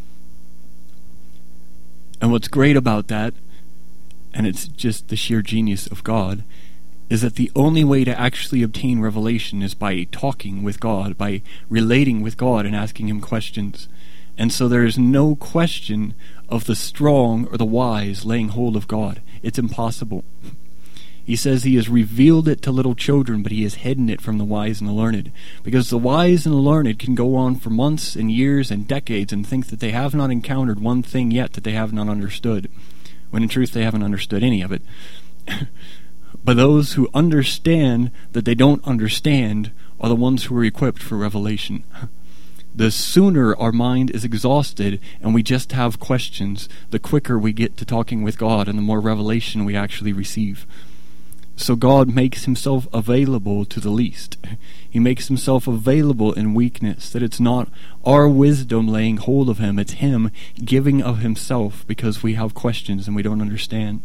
[SPEAKER 1] And what's great about that, and it's just the sheer genius of God, is that the only way to actually obtain revelation is by talking with God, by relating with God and asking Him questions. And so there is no question of the strong or the wise laying hold of God. It's impossible. He says He has revealed it to little children, but He has hidden it from the wise and the learned. Because the wise and the learned can go on for months and years and decades and think that they have not encountered one thing yet that they have not understood, when in truth they haven't understood any of it. But those who understand that they don't understand are the ones who are equipped for revelation. The sooner our mind is exhausted and we just have questions, the quicker we get to talking with God and the more revelation we actually receive. So God makes Himself available to the least. He makes Himself available in weakness, that it's not our wisdom laying hold of Him, it's Him giving of Himself because we have questions and we don't understand.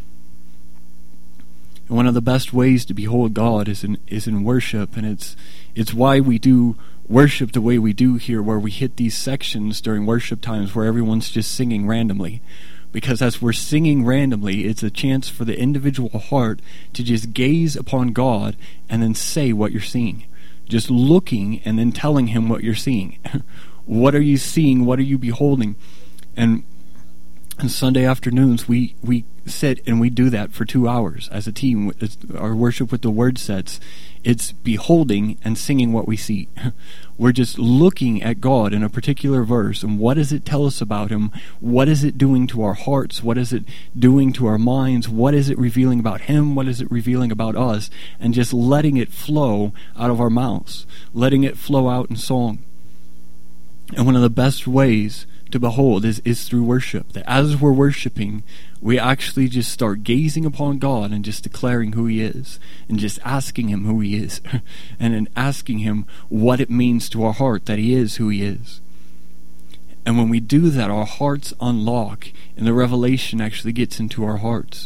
[SPEAKER 1] And one of the best ways to behold God is in is in worship, and it's it's why we do worship the way we do here, where we hit these sections during worship times where everyone's just singing randomly. Because as we're singing randomly, it's a chance for the individual heart to just gaze upon God and then say what you're seeing. Just looking and then telling Him what you're seeing. What are you seeing? What are you beholding? And on Sunday afternoons, we, we sit and we do that for two hours as a team. It's our worship with the word sets. It's beholding and singing what we see. We're just looking at God in a particular verse, and what does it tell us about Him? What is it doing to our hearts? What is it doing to our minds? What is it revealing about Him? What is it revealing about us? And just letting it flow out of our mouths, letting it flow out in song. And one of the best ways to behold is, is through worship. That as we're worshiping, we actually just start gazing upon God and just declaring who He is, and just asking Him who He is, and then asking Him what it means to our heart that He is who He is. And when we do that, our hearts unlock, and the revelation actually gets into our hearts.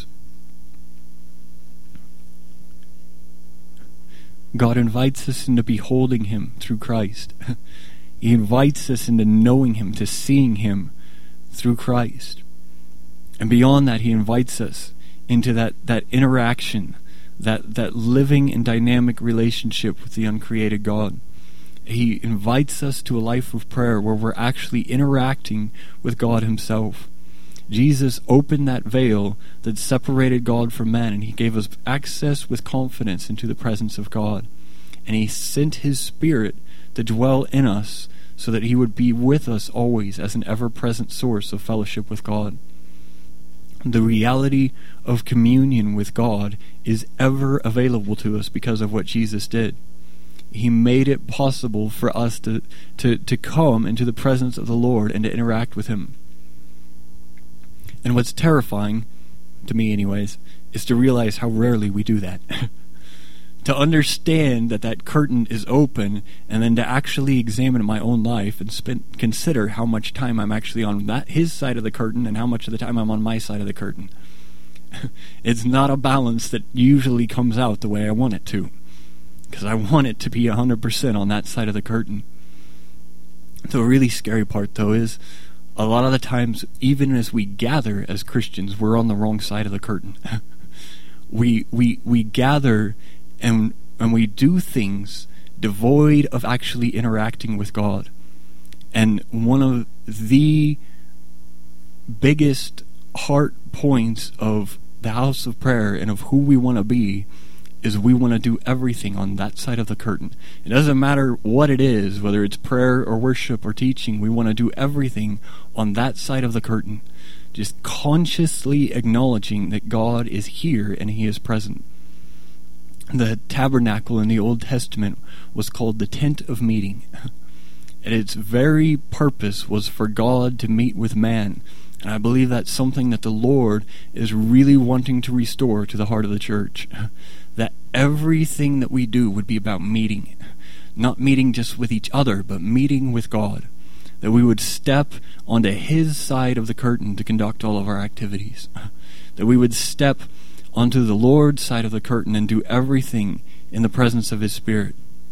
[SPEAKER 1] God invites us into beholding Him through Christ. He invites us into knowing Him, to seeing Him through Christ. And beyond that, He invites us into that, that interaction, that, that living and dynamic relationship with the uncreated God. He invites us to a life of prayer where we're actually interacting with God Himself. Jesus opened that veil that separated God from man, and He gave us access with confidence into the presence of God. and he sent his Spirit to dwell in us so that he would be with us always as an ever-present source of fellowship with God. The reality of communion with God is ever available to us because of what Jesus did. He made it possible for us to, to, to come into the presence of the Lord and to interact with him. And what's terrifying, to me anyways, is to realize how rarely we do that. To understand that that curtain is open, and then to actually examine my own life and spend, consider how much time I'm actually on that his side of the curtain and how much of the time I'm on my side of the curtain. It's not a balance that usually comes out the way I want it to, because I want it to be one hundred percent on that side of the curtain. The really scary part, though, is a lot of the times, even as we gather as Christians, we're on the wrong side of the curtain. we we we gather and and we do things devoid of actually interacting with God. And one of the biggest heart points of the house of prayer and of who we want to be is we want to do everything on that side of the curtain. It doesn't matter what it is, whether it's prayer or worship or teaching, we want to do everything on that side of the curtain. Just consciously acknowledging that God is here and he is present. The tabernacle in the Old Testament was called the tent of meeting. And its very purpose was for God to meet with man. And I believe that's something that the Lord is really wanting to restore to the heart of the church. That everything that we do would be about meeting. Not meeting just with each other, but meeting with God. That we would step onto his side of the curtain to conduct all of our activities. That we would step onto the Lord's side of the curtain and do everything in the presence of his Spirit.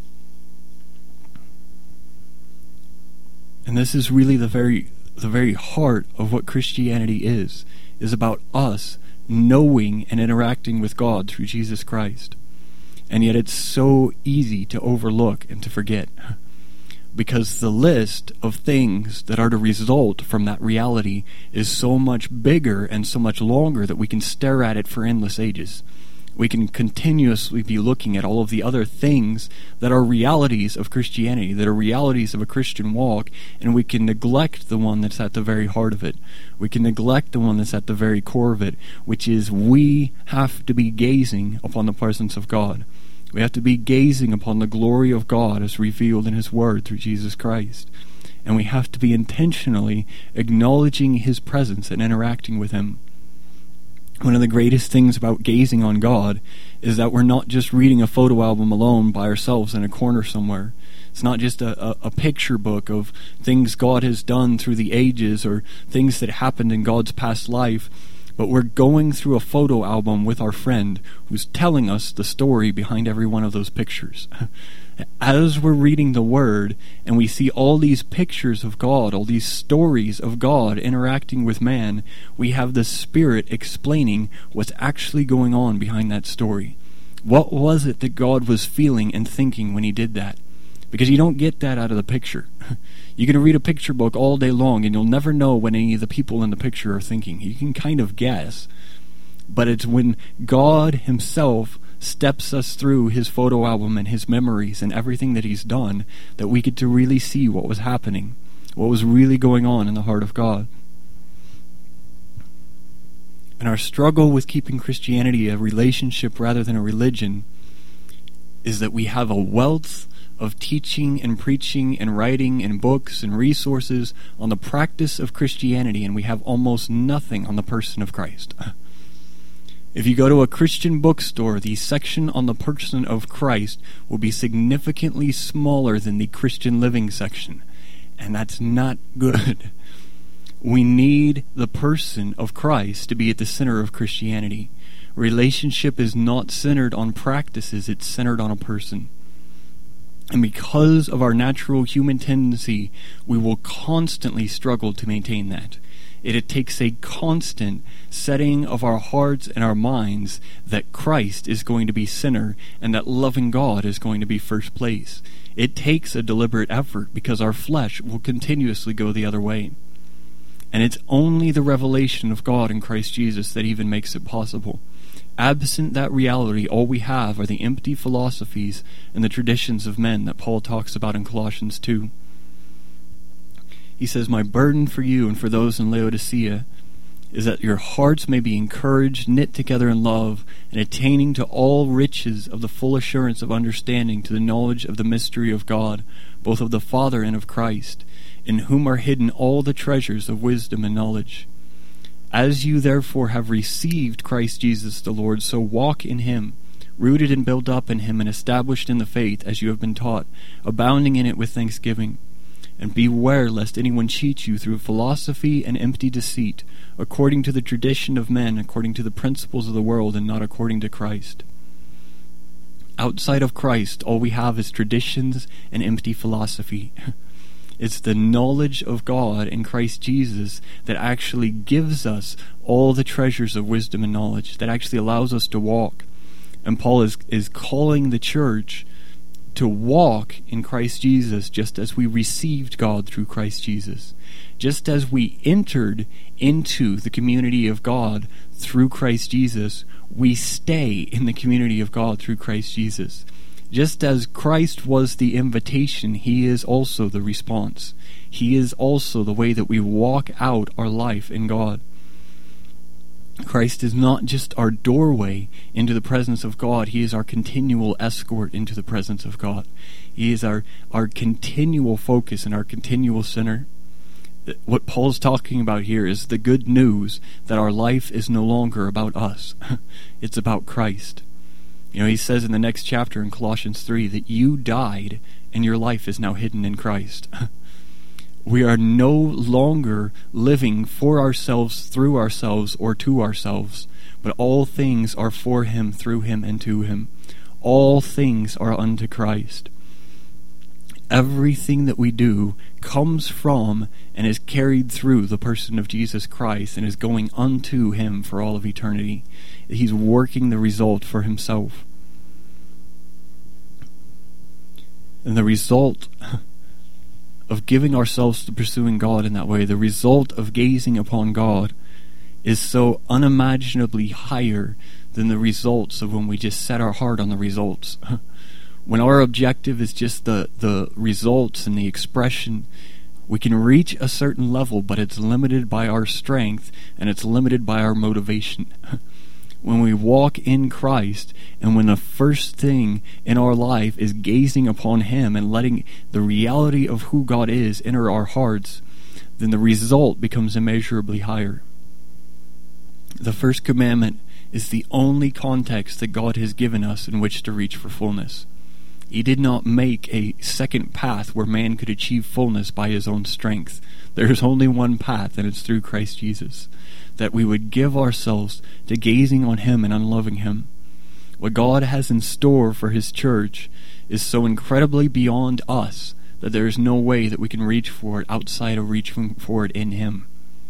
[SPEAKER 1] And this is really the very the very heart of what Christianity is, is about us knowing and interacting with God through Jesus Christ. And yet it's so easy to overlook and to forget, because the list of things that are to result from that reality is so much bigger and so much longer that we can stare at it for endless ages. We can continuously be looking at all of the other things that are realities of Christianity, that are realities of a Christian walk, and we can neglect the one that's at the very heart of it. We can neglect the one that's at the very core of it, which is we have to be gazing upon the presence of God. We have to be gazing upon the glory of God as revealed in his word through Jesus Christ. And we have to be intentionally acknowledging his presence and interacting with him. One of the greatest things about gazing on God is that we're not just reading a photo album alone by ourselves in a corner somewhere. It's not just a, a, a picture book of things God has done through the ages or things that happened in God's past life, but we're going through a photo album with our friend who's telling us the story behind every one of those pictures. As we're reading the Word and we see all these pictures of God, all these stories of God interacting with man, we have the Spirit explaining what's actually going on behind that story. What was it that God was feeling and thinking when he did that? Because you don't get that out of the picture. You can read a picture book all day long and you'll never know what any of the people in the picture are thinking. You can kind of guess. But it's when God himself steps us through his photo album and his memories and everything that he's done that we get to really see what was happening, what was really going on in the heart of God. And our struggle with keeping Christianity a relationship rather than a religion is that we have a wealth of teaching and preaching and writing and books and resources on the practice of Christianity, and we have almost nothing on the person of Christ. If you go to a Christian bookstore, the section on the person of Christ will be significantly smaller than the Christian living section, and that's not good. We need the person of Christ to be at the center of Christianity. Relationship is not centered on practices, it's centered on a person. And because of our natural human tendency, we will constantly struggle to maintain that. It, it takes a constant setting of our hearts and our minds that Christ is going to be center and that loving God is going to be first place. It takes a deliberate effort because our flesh will continuously go the other way. And it's only the revelation of God in Christ Jesus that even makes it possible. Absent that reality, all we have are the empty philosophies and the traditions of men that Paul talks about in Colossians two. He says, "My burden for you and for those in Laodicea is that your hearts may be encouraged, knit together in love, and attaining to all riches of the full assurance of understanding, to the knowledge of the mystery of God, both of the Father and of Christ, in whom are hidden all the treasures of wisdom and knowledge. As you therefore have received Christ Jesus the Lord, so walk in him, rooted and built up in him, and established in the faith as you have been taught, abounding in it with thanksgiving. And beware lest anyone cheat you through philosophy and empty deceit, according to the tradition of men, according to the principles of the world, and not according to Christ." Outside of Christ, all we have is traditions and empty philosophy. It's the knowledge of God in Christ Jesus that actually gives us all the treasures of wisdom and knowledge, that actually allows us to walk. And Paul is, is calling the church to walk in Christ Jesus, just as we received God through Christ Jesus. Just as we entered into the community of God through Christ Jesus, we stay in the community of God through Christ Jesus. Just as Christ was the invitation, he is also the response. He is also the way that we walk out our life in God. Christ is not just our doorway into the presence of God. He is our continual escort into the presence of God. He is our, our continual focus and our continual center. What Paul's talking about here is the good news that our life is no longer about us. It's about Christ. You know, he says in the next chapter in Colossians three that you died and your life is now hidden in Christ. We are no longer living for ourselves, through ourselves, or to ourselves, but all things are for him, through him, and to him. All things are unto Christ. Everything that we do comes from and is carried through the person of Jesus Christ and is going unto him for all of eternity. He's working the result for himself. And the result of giving ourselves to pursuing God in that way, the result of gazing upon God, is so unimaginably higher than the results of when we just set our heart on the results. When our objective is just the, the results and the expression, we can reach a certain level, but it's limited by our strength and it's limited by our motivation. When we walk in Christ, and when the first thing in our life is gazing upon him and letting the reality of who God is enter our hearts, then the result becomes immeasurably higher. The first commandment is the only context that God has given us in which to reach for fullness. He did not make a second path where man could achieve fullness by his own strength. There is only one path, and it's through Christ Jesus. That we would give ourselves to gazing on him and unloving him. What God has in store for his church is so incredibly beyond us that there is no way that we can reach for it outside of reaching for it in him.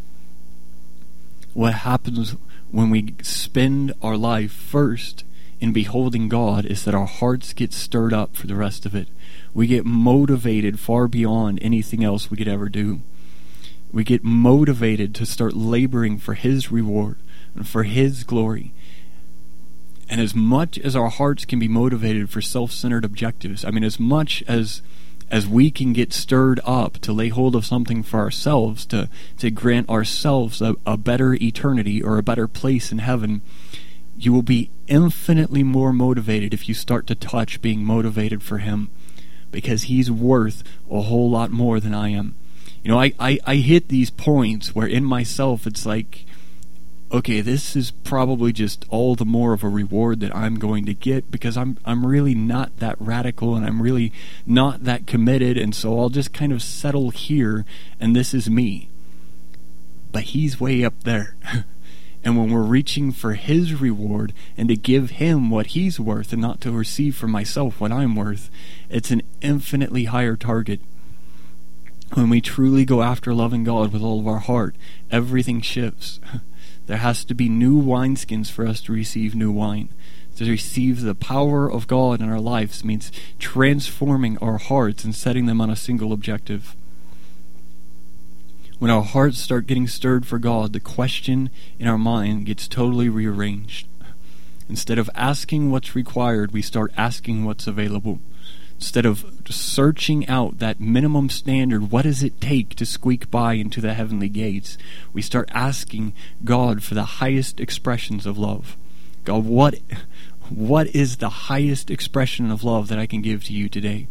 [SPEAKER 1] What happens when we spend our life first in beholding God is that our hearts get stirred up for the rest of it. We get motivated far beyond anything else we could ever do. We get motivated to start laboring for his reward and for his glory. And as much as our hearts can be motivated for self-centered objectives, I mean, as much as as we can get stirred up to lay hold of something for ourselves, to, to grant ourselves a, a better eternity or a better place in heaven, you will be infinitely more motivated if you start to touch being motivated for him, because he's worth a whole lot more than I am. You know, I, I, I hit these points where in myself it's like, okay, this is probably just all the more of a reward that I'm going to get because I'm I'm really not that radical and I'm really not that committed, and so I'll just kind of settle here and this is me. But he's way up there. And when we're reaching for his reward and to give him what he's worth and not to receive from myself what I'm worth, it's an infinitely higher target. When we truly go after loving God with all of our heart, everything shifts. There has to be new wineskins for us to receive new wine. To receive the power of God in our lives means transforming our hearts and setting them on a single objective. When our hearts start getting stirred for God, the question in our mind gets totally rearranged. Instead of asking what's required, we start asking what's available. Instead of searching out that minimum standard, what does it take to squeak by into the heavenly gates, we start asking God for the highest expressions of love. God, what, what is the highest expression of love that I can give to you today?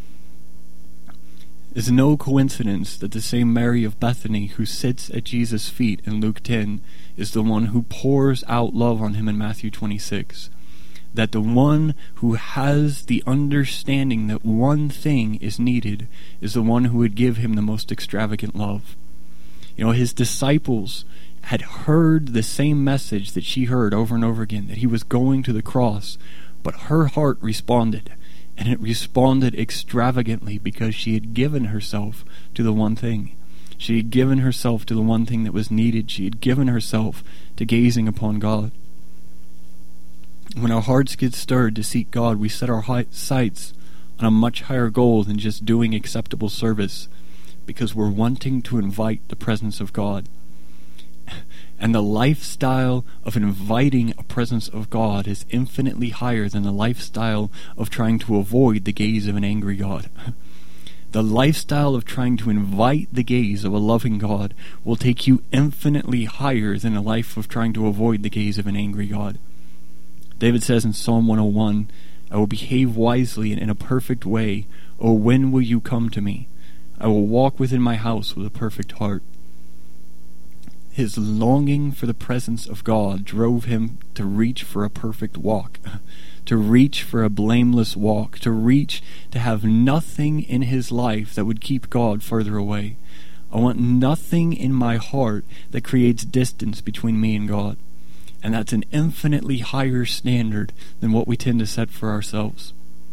[SPEAKER 1] It's no coincidence that the same Mary of Bethany who sits at Jesus' feet in Luke ten is the one who pours out love on him in Matthew twenty-six. That the one who has the understanding that one thing is needed is the one who would give him the most extravagant love. You know, his disciples had heard the same message that she heard over and over again, that he was going to the cross, but her heart responded. And it responded extravagantly because she had given herself to the one thing. She had given herself to the one thing that was needed. She had given herself to gazing upon God. When our hearts get stirred to seek God, we set our sights on a much higher goal than just doing acceptable service, because we're wanting to invite the presence of God. And the lifestyle of inviting a presence of God is infinitely higher than the lifestyle of trying to avoid the gaze of an angry God. The lifestyle of trying to invite the gaze of a loving God will take you infinitely higher than a life of trying to avoid the gaze of an angry God. David says in Psalm one oh one, I will behave wisely and in a perfect way. Oh, when will you come to me? I will walk within my house with a perfect heart. His longing for the presence of God drove him to reach for a perfect walk, to reach for a blameless walk, to reach to have nothing in his life that would keep God further away. I want nothing in my heart that creates distance between me and God. And that's an infinitely higher standard than what we tend to set for ourselves.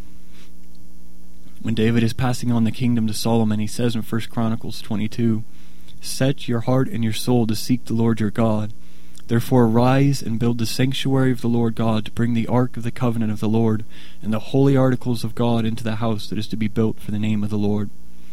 [SPEAKER 1] When David is passing on the kingdom to Solomon, he says in First Chronicles twenty-two, set your heart and your soul to seek the Lord your God. Therefore arise and build the sanctuary of the Lord God, to bring the ark of the covenant of the Lord and the holy articles of God into the house that is to be built for the name of the Lord.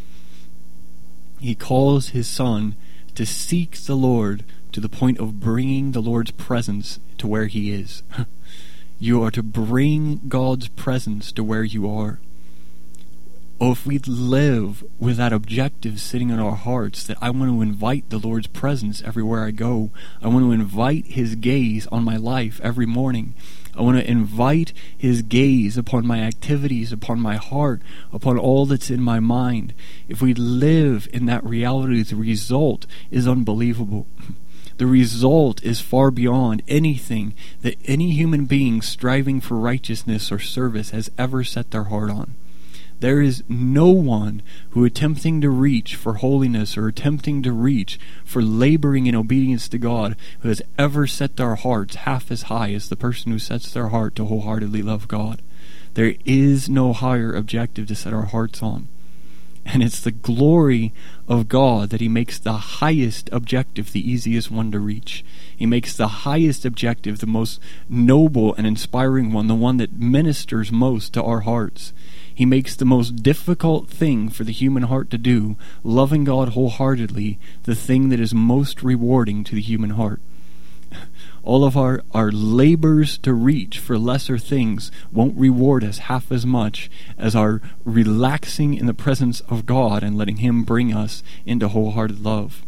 [SPEAKER 1] He calls his son to seek the Lord to the point of bringing the Lord's presence to where he is. You are to bring God's presence to where you are. Oh, if we live with that objective sitting in our hearts, that I want to invite the Lord's presence everywhere I go. I want to invite his gaze on my life every morning. I want to invite his gaze upon my activities, upon my heart, upon all that's in my mind. If we live in that reality, the result is unbelievable. The result is far beyond anything that any human being striving for righteousness or service has ever set their heart on. There is no one who attempting to reach for holiness or attempting to reach for laboring in obedience to God who has ever set their hearts half as high as the person who sets their heart to wholeheartedly love God. There is no higher objective to set our hearts on. And it's the glory of God that he makes the highest objective the easiest one to reach. He makes the highest objective the most noble and inspiring one, the one that ministers most to our hearts. He makes the most difficult thing for the human heart to do, loving God wholeheartedly, the thing that is most rewarding to the human heart. All of our, our labors to reach for lesser things won't reward us half as much as our relaxing in the presence of God and letting him bring us into wholehearted love.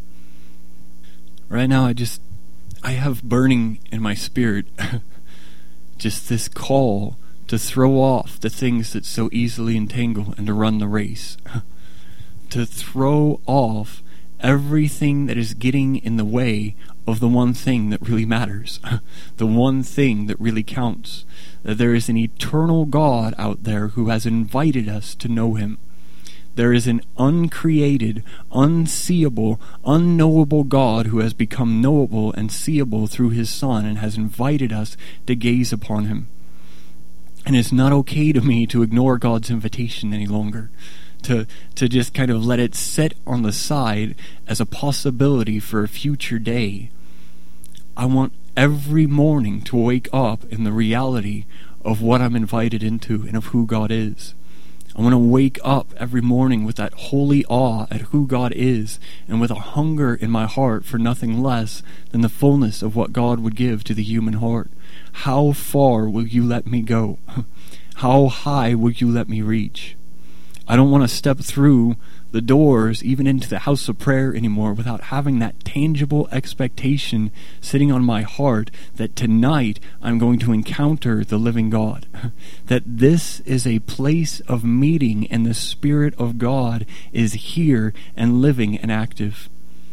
[SPEAKER 1] Right now I just, I have burning in my spirit just this call to throw off the things that so easily entangle and to run the race. To throw off everything that is getting in the way of the one thing that really matters. The one thing that really counts. That there is an eternal God out there who has invited us to know him. There is an uncreated, unseeable, unknowable God who has become knowable and seeable through his Son and has invited us to gaze upon him. And it's not okay to me to ignore God's invitation any longer. To, to just kind of let it sit on the side as a possibility for a future day. I want every morning to wake up in the reality of what I'm invited into and of who God is. I want to wake up every morning with that holy awe at who God is, and with a hunger in my heart for nothing less than the fullness of what God would give to the human heart. How far will you let me go? How high will you let me reach? I don't want to step through the doors, even into the house of prayer anymore, without having that tangible expectation sitting on my heart that tonight I'm going to encounter the living God. That this is a place of meeting and the Spirit of God is here and living and active.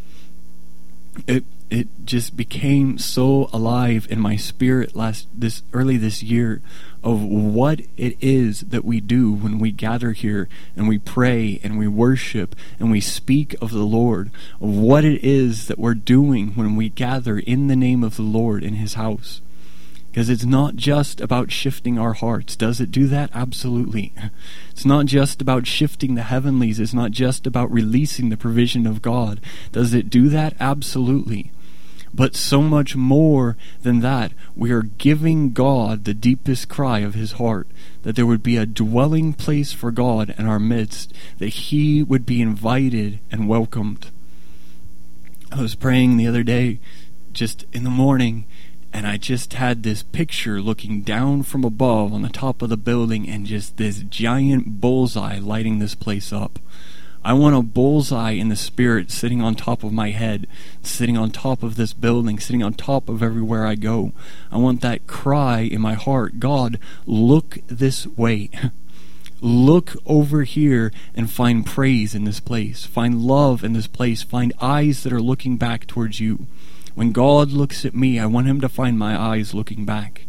[SPEAKER 1] It it just became so alive in my spirit last this early this year of what it is that we do when we gather here and we pray and we worship and we speak of the Lord, of what it is that we're doing when we gather in the name of the Lord in His house. Because it's not just about shifting our hearts. Does it do that? Absolutely. It's not just about shifting the heavenlies. It's not just about releasing the provision of God. Does it do that? Absolutely. But so much more than that, we are giving God the deepest cry of His heart, that there would be a dwelling place for God in our midst, that He would be invited and welcomed. I was praying the other day, just in the morning, and I just had this picture looking down from above on the top of the building and just this giant bullseye lighting this place up. I want a bullseye in the Spirit sitting on top of my head, sitting on top of this building, sitting on top of everywhere I go. I want that cry in my heart, God, look this way. Look over here and find praise in this place. Find love in this place. Find eyes that are looking back towards you. When God looks at me, I want Him to find my eyes looking back.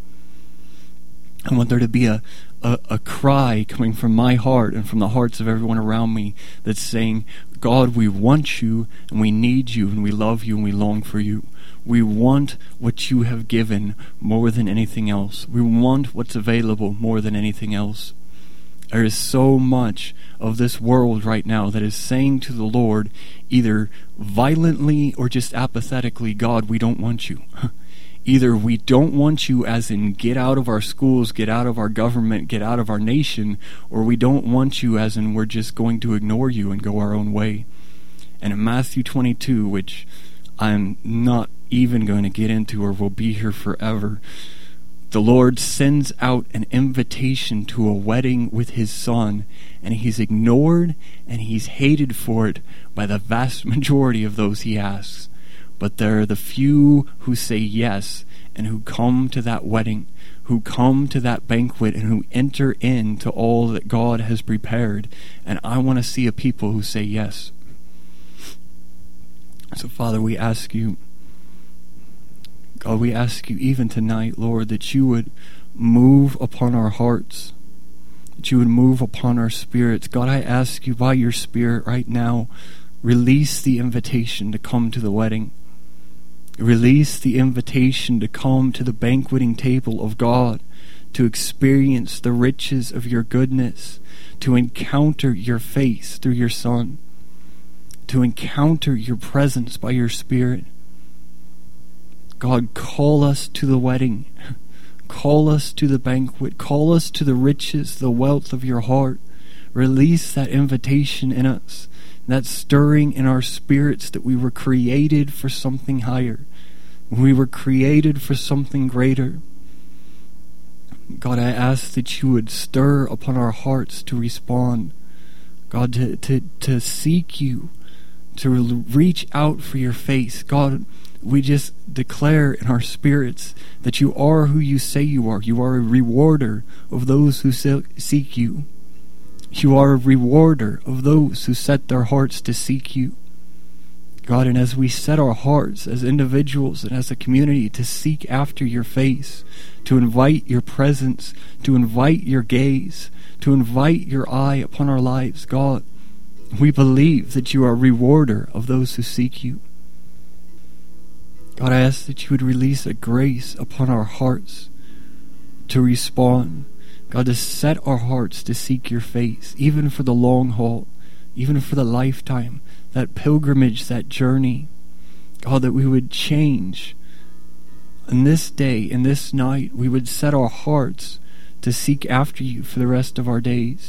[SPEAKER 1] I want there to be a, a, a cry coming from my heart and from the hearts of everyone around me that's saying, God, we want you and we need you and we love you and we long for you. We want what you have given more than anything else. We want what's available more than anything else. There is so much of this world right now that is saying to the Lord, either violently or just apathetically, God, we don't want you. Either we don't want you as in get out of our schools, get out of our government, get out of our nation, or we don't want you as in we're just going to ignore you and go our own way. And in Matthew twenty-two, which I'm not even going to get into or will be here forever, the Lord sends out an invitation to a wedding with His Son, and He's ignored and He's hated for it by the vast majority of those He asks. But there are the few who say yes and who come to that wedding, who come to that banquet and who enter into all that God has prepared. And I want to see a people who say yes. So Father, we ask you, God, we ask you even tonight, Lord, that you would move upon our hearts, that you would move upon our spirits. God, I ask you by your Spirit right now, release the invitation to come to the wedding. Release the invitation to come to the banqueting table of God, to experience the riches of your goodness, to encounter your face through your Son, to encounter your presence by your Spirit. God, call us to the wedding. Call us to the banquet. Call us to the riches, the wealth of your heart. Release that invitation in us, that stirring in our spirits that we were created for something higher. We were created for something greater. God, I ask that you would stir upon our hearts to respond. God, to, to, to seek you, to reach out for your face. God, we just declare in our spirits that you are who you say you are. You are a rewarder of those who seek you. You are a rewarder of those who set their hearts to seek you. God, and as we set our hearts as individuals and as a community to seek after your face, to invite your presence, to invite your gaze, to invite your eye upon our lives, God, we believe that you are a rewarder of those who seek you. God, I ask that you would release a grace upon our hearts to respond. God, to set our hearts to seek your face, even for the long haul, even for the lifetime, that pilgrimage, that journey. God, that we would change. In this day, in this night, we would set our hearts to seek after you for the rest of our days.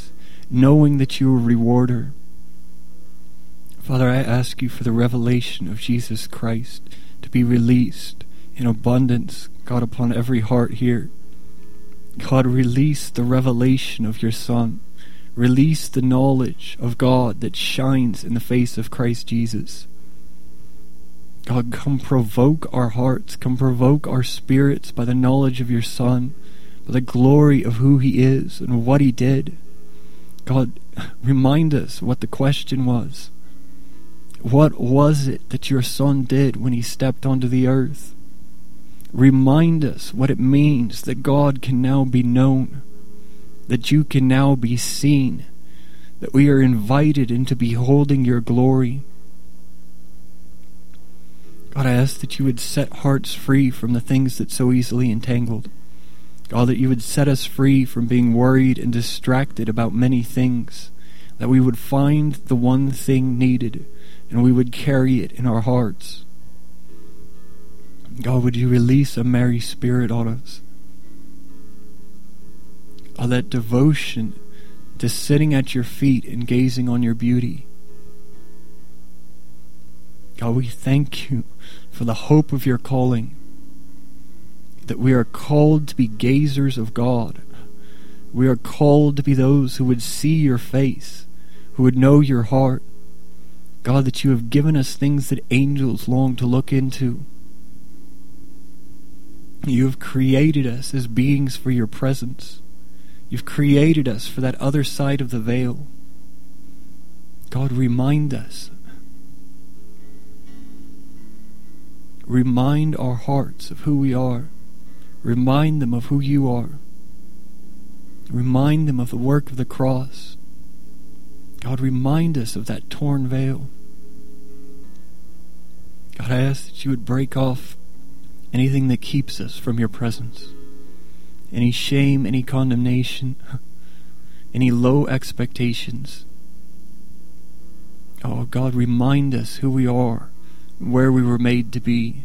[SPEAKER 1] knowing that you are a rewarder. Father, I ask you for the revelation of Jesus Christ to be released in abundance, God, upon every heart here. God, release the revelation of your Son. Release the knowledge of God that shines in the face of Christ Jesus. God, come provoke our hearts, come provoke our spirits by the knowledge of your Son, by the glory of who he is and what he did. God, remind us what the question was. What was it that your Son did when he stepped onto the earth? Remind us what it means that God can now be known, that you can now be seen, that we are invited into beholding your glory. God, I ask that you would set hearts free from the things that so easily entangled. God, that you would set us free from being worried and distracted about many things, that we would find the one thing needed, and we would carry it in our hearts. God, would you release a merry spirit on us? Oh, that devotion to sitting at your feet and gazing on your beauty. God, we thank you for the hope of your calling, that we are called to be gazers of God. We are called to be those who would see your face, who would know your heart. God, that you have given us things that angels long to look into. You have created us as beings for your presence. You've created us for that other side of the veil. God, remind us. Remind our hearts of who we are. Remind them of who you are. Remind them of the work of the cross. God, remind us of that torn veil. God, I ask that you would break off anything that keeps us from your presence. Any shame, any condemnation, any low expectations. Oh, God, remind us who we are, where we were made to be.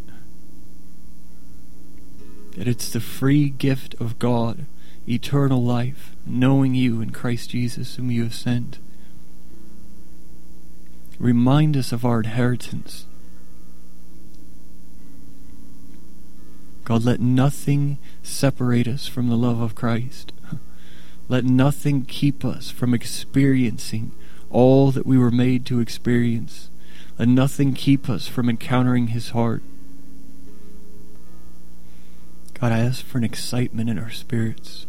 [SPEAKER 1] That it's the free gift of God, eternal life, knowing you in Christ Jesus whom you have sent. Remind us of our inheritance. God, let nothing separate us from the love of Christ. Let nothing keep us from experiencing all that we were made to experience. Let nothing keep us from encountering his heart. God, I ask for an excitement in our spirits.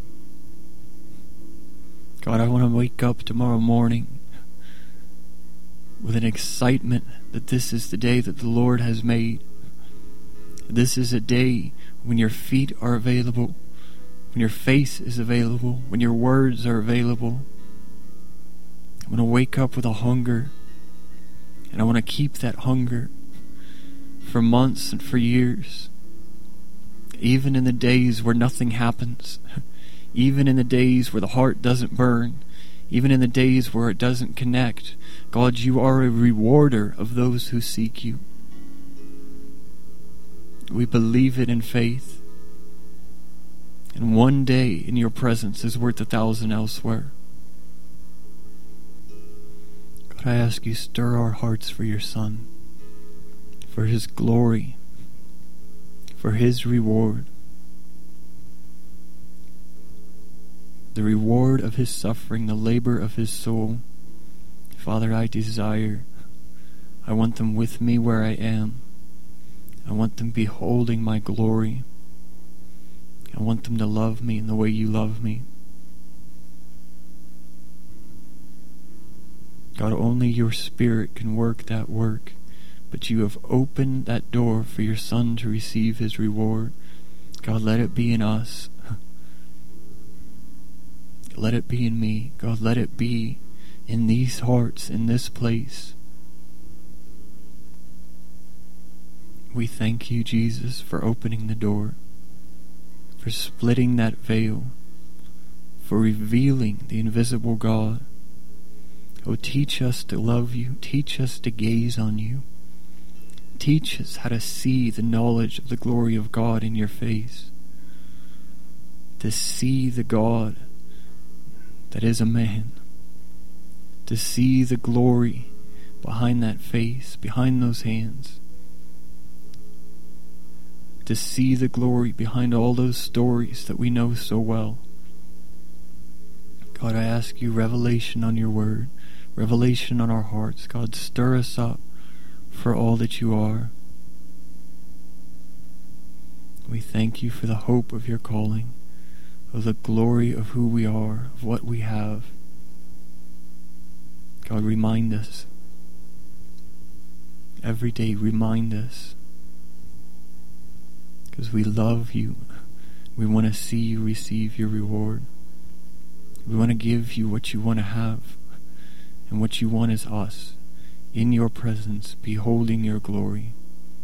[SPEAKER 1] God, I want to wake up tomorrow morning with an excitement that this is the day that the Lord has made. This is a day when your feet are available, when your face is available, when your words are available. I want to wake up with a hunger, and I want to keep that hunger for months and for years. Even in the days where nothing happens, even in the days where the heart doesn't burn, even in the days where it doesn't connect, God, you are a rewarder of those who seek you. We believe it in faith. And one day in your presence is worth a thousand elsewhere. God, I ask you, stir our hearts for your Son, for his glory, for his reward, the reward of his suffering, the labor of his soul. Father, I desire, I want them with me where I am. I want them beholding my glory. I want them to love me in the way you love me. God, only your Spirit can work that work, but you have opened that door for your Son to receive his reward. God, let it be in us. Let it be in me. God, let it be in these hearts, in this place. We thank you, Jesus, for opening the door, for splitting that veil, for revealing the invisible God. Oh, teach us to love you. Teach us to gaze on you. Teach us how to see the knowledge of the glory of God in your face, to see the God that is a man, to see the glory behind that face, behind those hands, to see the glory behind all those stories that we know so well. God, I ask you revelation on your word, revelation on our hearts. God, stir us up for all that you are. We thank you for the hope of your calling, of the glory of who we are, of what we have. God, remind us. Every day, remind us. Because we love you. We want to see you receive your reward. We want to give you what you want to have. And what you want is us, in your presence, beholding your glory.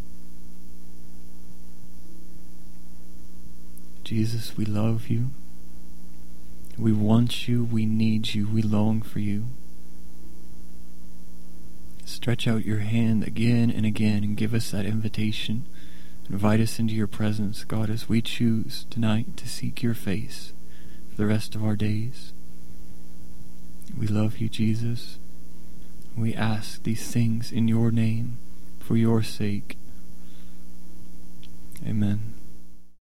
[SPEAKER 1] Jesus, we love you. We want you. We need you. We long for you. Stretch out your hand again and again and give us that invitation. Invite us into your presence, God, as we choose tonight to seek your face for the rest of our days. We love you, Jesus. We ask these things in your name, for your sake. Amen.